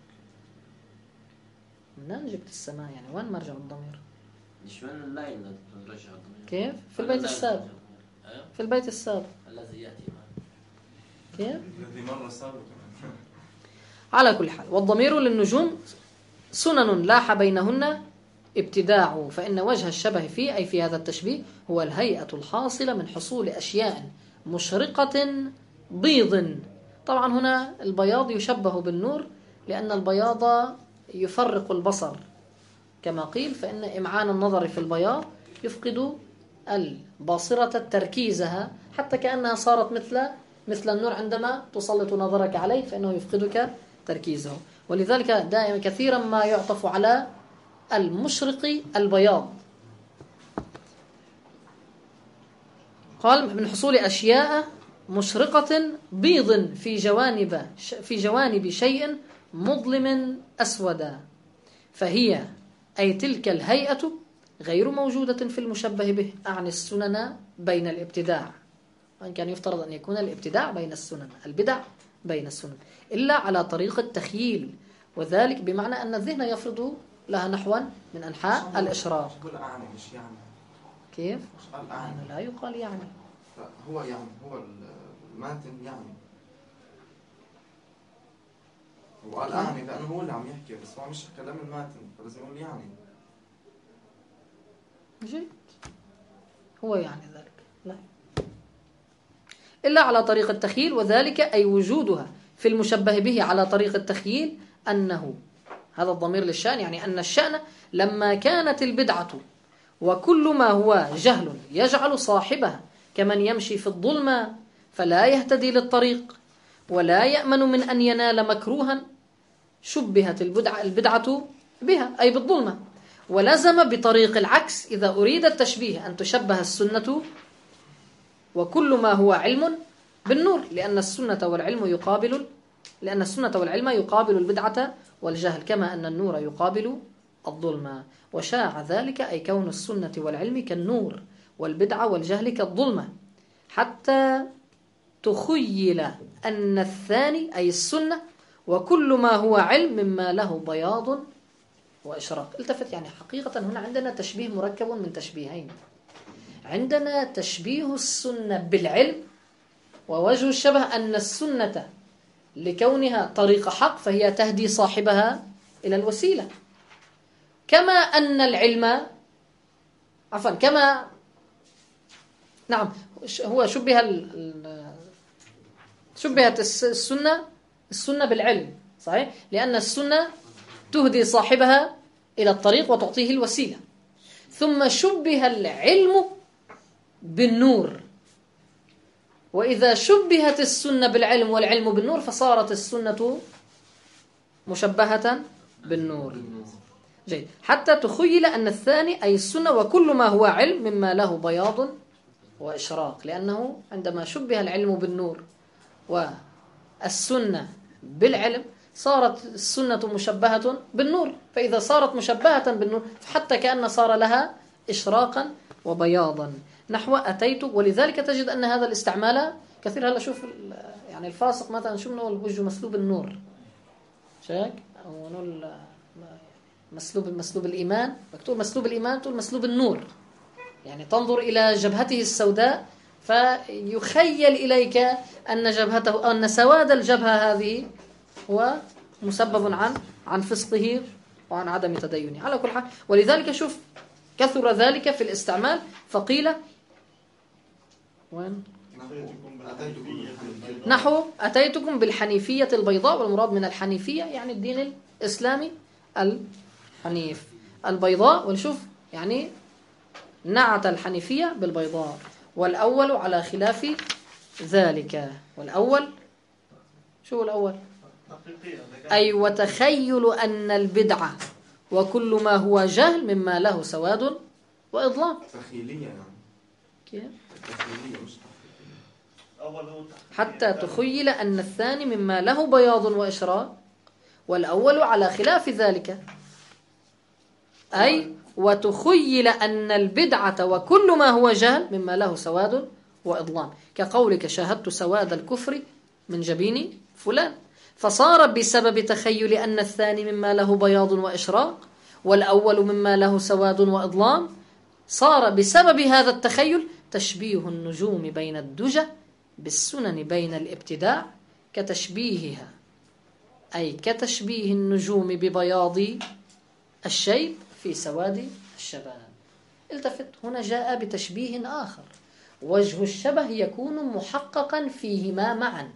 Speaker 1: منين جبت السماء يعني وين مرجع الضمير؟
Speaker 2: شو الليل نرجع الضمير؟
Speaker 1: كيف؟ في البيت السابق، في البيت السابق
Speaker 2: الذي يأتي
Speaker 1: كيف؟
Speaker 4: الذي مر سابقا.
Speaker 1: على كل حال، والضمير للنجوم سنن لاح بينهن ابتداع، فإن وجه الشبه فيه أي في هذا التشبيه هو الهيئة الحاصلة من حصول أشياء مشرقة بيض. طبعا هنا البياض يشبه بالنور لأن البياض يفرق البصر كما قيل، فإن إمعان النظر في البياض يفقد الباصرة تركيزها حتى كأنها صارت مثل مثل النور، عندما تسلط نظرك عليه فإنه يفقدك تركيزه. ولذلك دائما كثيرا ما يعطف على المشرق البياض. قال من حصول أشياء مشرقة بيض في جوانب في جوانب شيء مظلم أسودا، فهي أي تلك الهيئة غير موجودة في المشبه به، أعني السنن بين الابتداع، وإن كان يفترض أن يكون الابتداع بين السنن، البدع بين السنن، إلا على طريق التخييل، وذلك بمعنى أن الذهن يفرض لها نحوا من أنحاء الإشراق.
Speaker 4: يقول أعني مش يعني.
Speaker 1: كيف؟
Speaker 4: أعني
Speaker 1: لا يقال يعني.
Speaker 4: لا هو يعني هو الماتن يعني. هو قال أعني لأنه هو اللي عم يحكي، بس هو مش كلام الماتن فلازم يقول يعني.
Speaker 1: جيد، هو يعني ذلك لا إلا على طريق التخييل، وذلك أي وجودها في المشبه به على طريق التخييل أنه هذا الضمير للشأن، يعني أن الشأن لما كانت البدعة وكل ما هو جهل يجعل صاحبها كمن يمشي في الظلمة فلا يهتدي للطريق ولا يأمن من أن ينال مكروها، شبهت البدعة, البدعة بها أي بالظلمة، ولزم بطريق العكس إذا أريد التشبيه أن تشبه السنة وكل ما هو علم بالنور، لأن السنة والعلم يقابل لأن السنة والعلم يقابل البدعة والجهل، كما أن النور يقابل الظلمة. وشاع ذلك أي كون السنة والعلم كالنور والبدعة والجهل كالظلمة، حتى تخيل أن الثاني أي السنة وكل ما هو علم مما له بياض وإشراق. التفت، يعني حقيقة هنا عندنا تشبيه مركب من تشبيهين، عندنا تشبيه السنة بالعلم ووجه الشبه أن السنة لكونها طريق حق فهي تهدي صاحبها إلى الوسيلة، كما أن العلم عفوا كما نعم هو شبه ال... شبهت السنة السنة بالعلم صحيح، لأن السنة تهدي صاحبها إلى الطريق وتعطيه الوسيلة، ثم شبه العلم بالنور، وإذا شبهت السنة بالعلم والعلم بالنور فصارت السنة مشبهة بالنور. جيد، حتى تخيل أن الثاني أي السنة وكل ما هو علم مما له بياض وإشراق، لأنه عندما شبه العلم بالنور والسنة بالعلم صارت السنة مشبهة بالنور، فإذا صارت مشبهة بالنور فحتى كأن صار لها إشراقا وبياضا، نحو أتيت. ولذلك تجد أن هذا الاستعمال كثير. هلا شوف يعني الفاسق مثلا شو بنقول وجهه مسلوب النور، شاك أو نقول مسلوب مسلوب الإيمان، مكتوب مسلوب الإيمان تقول مسلوب النور، يعني تنظر إلى جبهته السوداء فيخيل إليك أن جبهته أن سواد الجبهة هذه هو مسبب عن عن فسقه وعن عدم تدينه. على كل حال، ولذلك شوف كثر ذلك في الاستعمال، فقيل وين نحو أتيتكم بالحنيفية البيضاء، والمراد من الحنيفية يعني الدين الإسلامي الحنيف البيضاء، ونشوف يعني نعت الحنيفية بالبيضاء، والأول على خلاف ذلك. والأول شو الأول؟ أي وتخيل أن البدعة وكل ما هو جهل مما له سواد وإضلام.
Speaker 4: تخيلية يعني
Speaker 1: كيف؟
Speaker 4: تخيلية مش
Speaker 1: حتى تخيل أن الثاني مما له بياض وإشراق، والأول على خلاف ذلك، أي وتخيل أن البدعة وكل ما هو جهل مما له سواد وإضلام، كقولك شاهدت سواد الكفر من جبين فلان، فصار بسبب تخيل أن الثاني مما له بياض وإشراق والأول مما له سواد وإضلام، صار بسبب هذا التخيل تشبيه النجوم بين الدجى بالسنن بين الابتداع، كتشبيهها أي كتشبيه النجوم ببياض الشيب في سواد الشباب. التفت، هنا جاء بتشبيه آخر، وجه الشبه يكون محققا فيهما معا،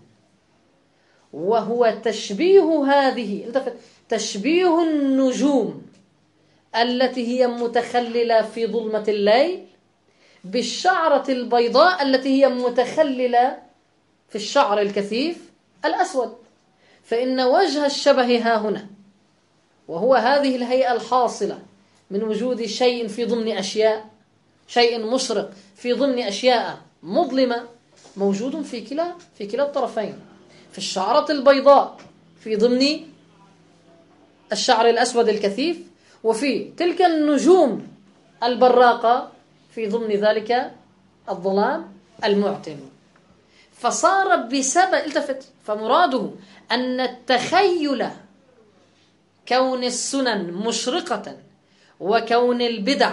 Speaker 1: وهو تشبيه هذه التفت تشبيه النجوم التي هي متخللة في ظلمة الليل بالشعرة البيضاء التي هي متخللة في الشعر الكثيف الأسود. فإن وجه الشبه ها هنا، وهو هذه الهيئة الحاصلة من وجود شيء في ضمن أشياء، شيء مشرق في ضمن أشياء مظلمة، موجود في كلا في كلا الطرفين، في الشعرة البيضاء في ضمن الشعر الأسود الكثيف، وفي تلك النجوم البراقة في ضمن ذلك الظلام المعتم. فصار بسبب التفت فمراده أن التخيل كون السنن مشرقة وكون البدع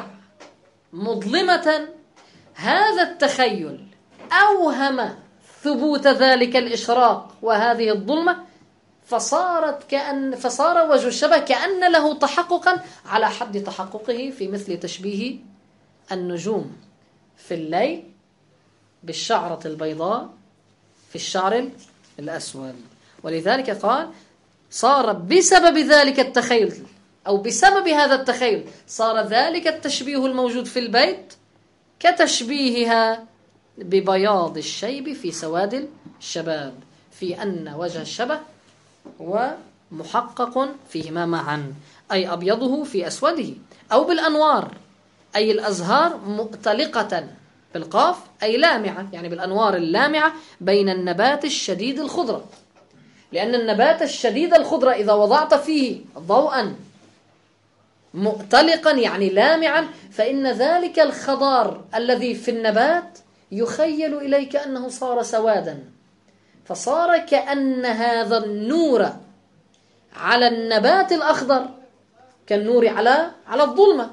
Speaker 1: مظلمة، هذا التخيل أوهم ثبوت ذلك الإشراق وهذه الظلمة، فصارت كأن فصار وجه الشبه كأن له تحققا على حد تحققه في مثل تشبيه النجوم في الليل بالشعرة البيضاء في الشعر الأسود. ولذلك قال صار بسبب ذلك التخيل أو بسبب هذا التخيل صار ذلك التشبيه الموجود في البيت كتشبيهها ببياض الشيب في سواد الشباب، في أن وجه الشبه هو محقق فيهما معا، أي أبيضه في أسوده، أو بالأنوار أي الأزهار مؤتلقة بالقاف أي لامعة، يعني بالأنوار اللامعة بين النبات الشديد الخضرة، لأن النبات الشديد الخضرة إذا وضعت فيه ضوءا مؤتلقا يعني لامعا، فإن ذلك الخضار الذي في النبات يخيل إليك أنه صار سوادا، فصار كأن هذا النور على النبات الأخضر كالنور على على الظلمة،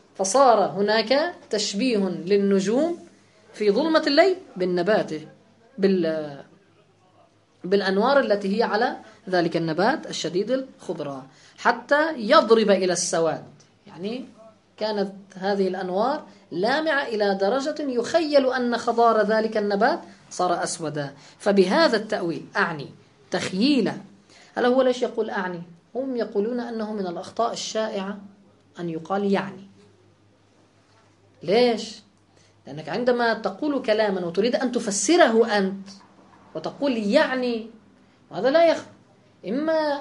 Speaker 1: فصار هناك تشبيه للنجوم في ظلمة الليل بالنبات بال بالأنوار التي هي على ذلك النبات الشديد الخضراء حتى يضرب إلى السواد. يعني كانت هذه الأنوار لامعة إلى درجة يخيل أن خضار ذلك النبات صار أسودا. فبهذا التأويل أعني تخييل. هل هو ليش يقول أعني؟ هم يقولون أنه من الأخطاء الشائعة أن يقال يعني. ليش؟ لأنك عندما تقول كلاما وتريد أن تفسره أنت وتقول يعني، وهذا لا يخفى، إما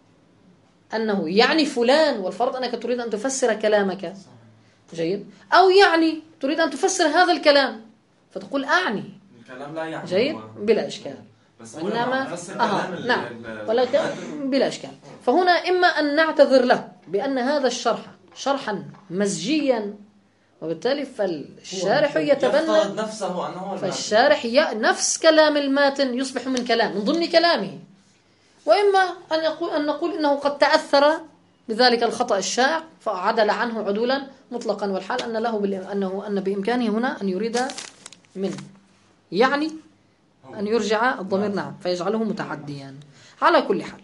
Speaker 1: أنه يعني فلان والفرض أنك تريد أن تفسر كلامك، جيد، أو يعني تريد أن تفسر هذا الكلام فتقول أعني
Speaker 4: الكلام لا يعني
Speaker 1: جيد بلا إشكال. إنما آه نعم ولكن بلا إشكال. فهنا إما أن نعتذر له بأن هذا الشرح شرحا مزجيا، وبالتالي فالشارح يتبنى
Speaker 4: نفسه أنه
Speaker 1: فالشارح نفس كلام الماتن يصبح من كلام من ضمن كلامه. وإما أن يقول أن نقول إنه قد تأثر بذلك الخطأ الشائع فعدل عنه عدولا مطلقا، والحال أن له أنه أن بإمكانه هنا أن يريد من يعني أن يرجع الضمير نعم فيجعله متعديا. على كل حال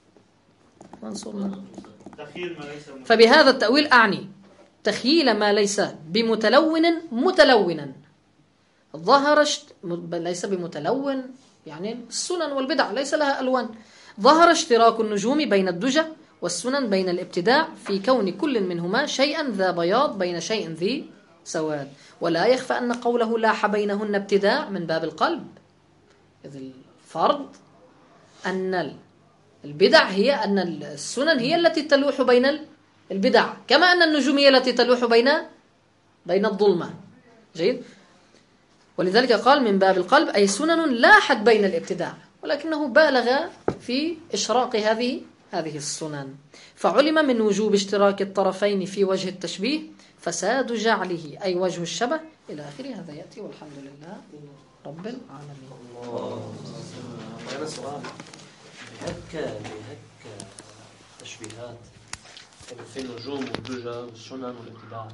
Speaker 1: منصورنا. فبهذا التأويل أعني تخييل ما ليس بمتلون متلونا ظهر اشت... ليس بمتلون يعني السنن والبدع ليس لها ألوان. ظهر اشتراك النجوم بين الدجى والسنن بين الابتداع في كون كل منهما شيئا ذا بياض بين شيء ذي سواد. ولا يخفى أن قوله لاح بينهن ابتداع من باب القلب، إذ الفرض أن البدع هي أن السنن هي التي تلوح بين البدع، كما أن النجوم هي التي تلوح بين بين الظلمة. جيد. ولذلك قال من باب القلب أي سنن لاحت بين الابتداع، ولكنه بالغ في إشراق هذه هذه السنن. فعلم من وجوب اشتراك الطرفين في وجه التشبيه فساد جعله أي وجه الشبه إلى آخره. هذا يأتي والحمد لله رب العالمين.
Speaker 5: الله. غير سؤال بهك بهك تشبيهات في النجوم والدجى والسنن والابتداع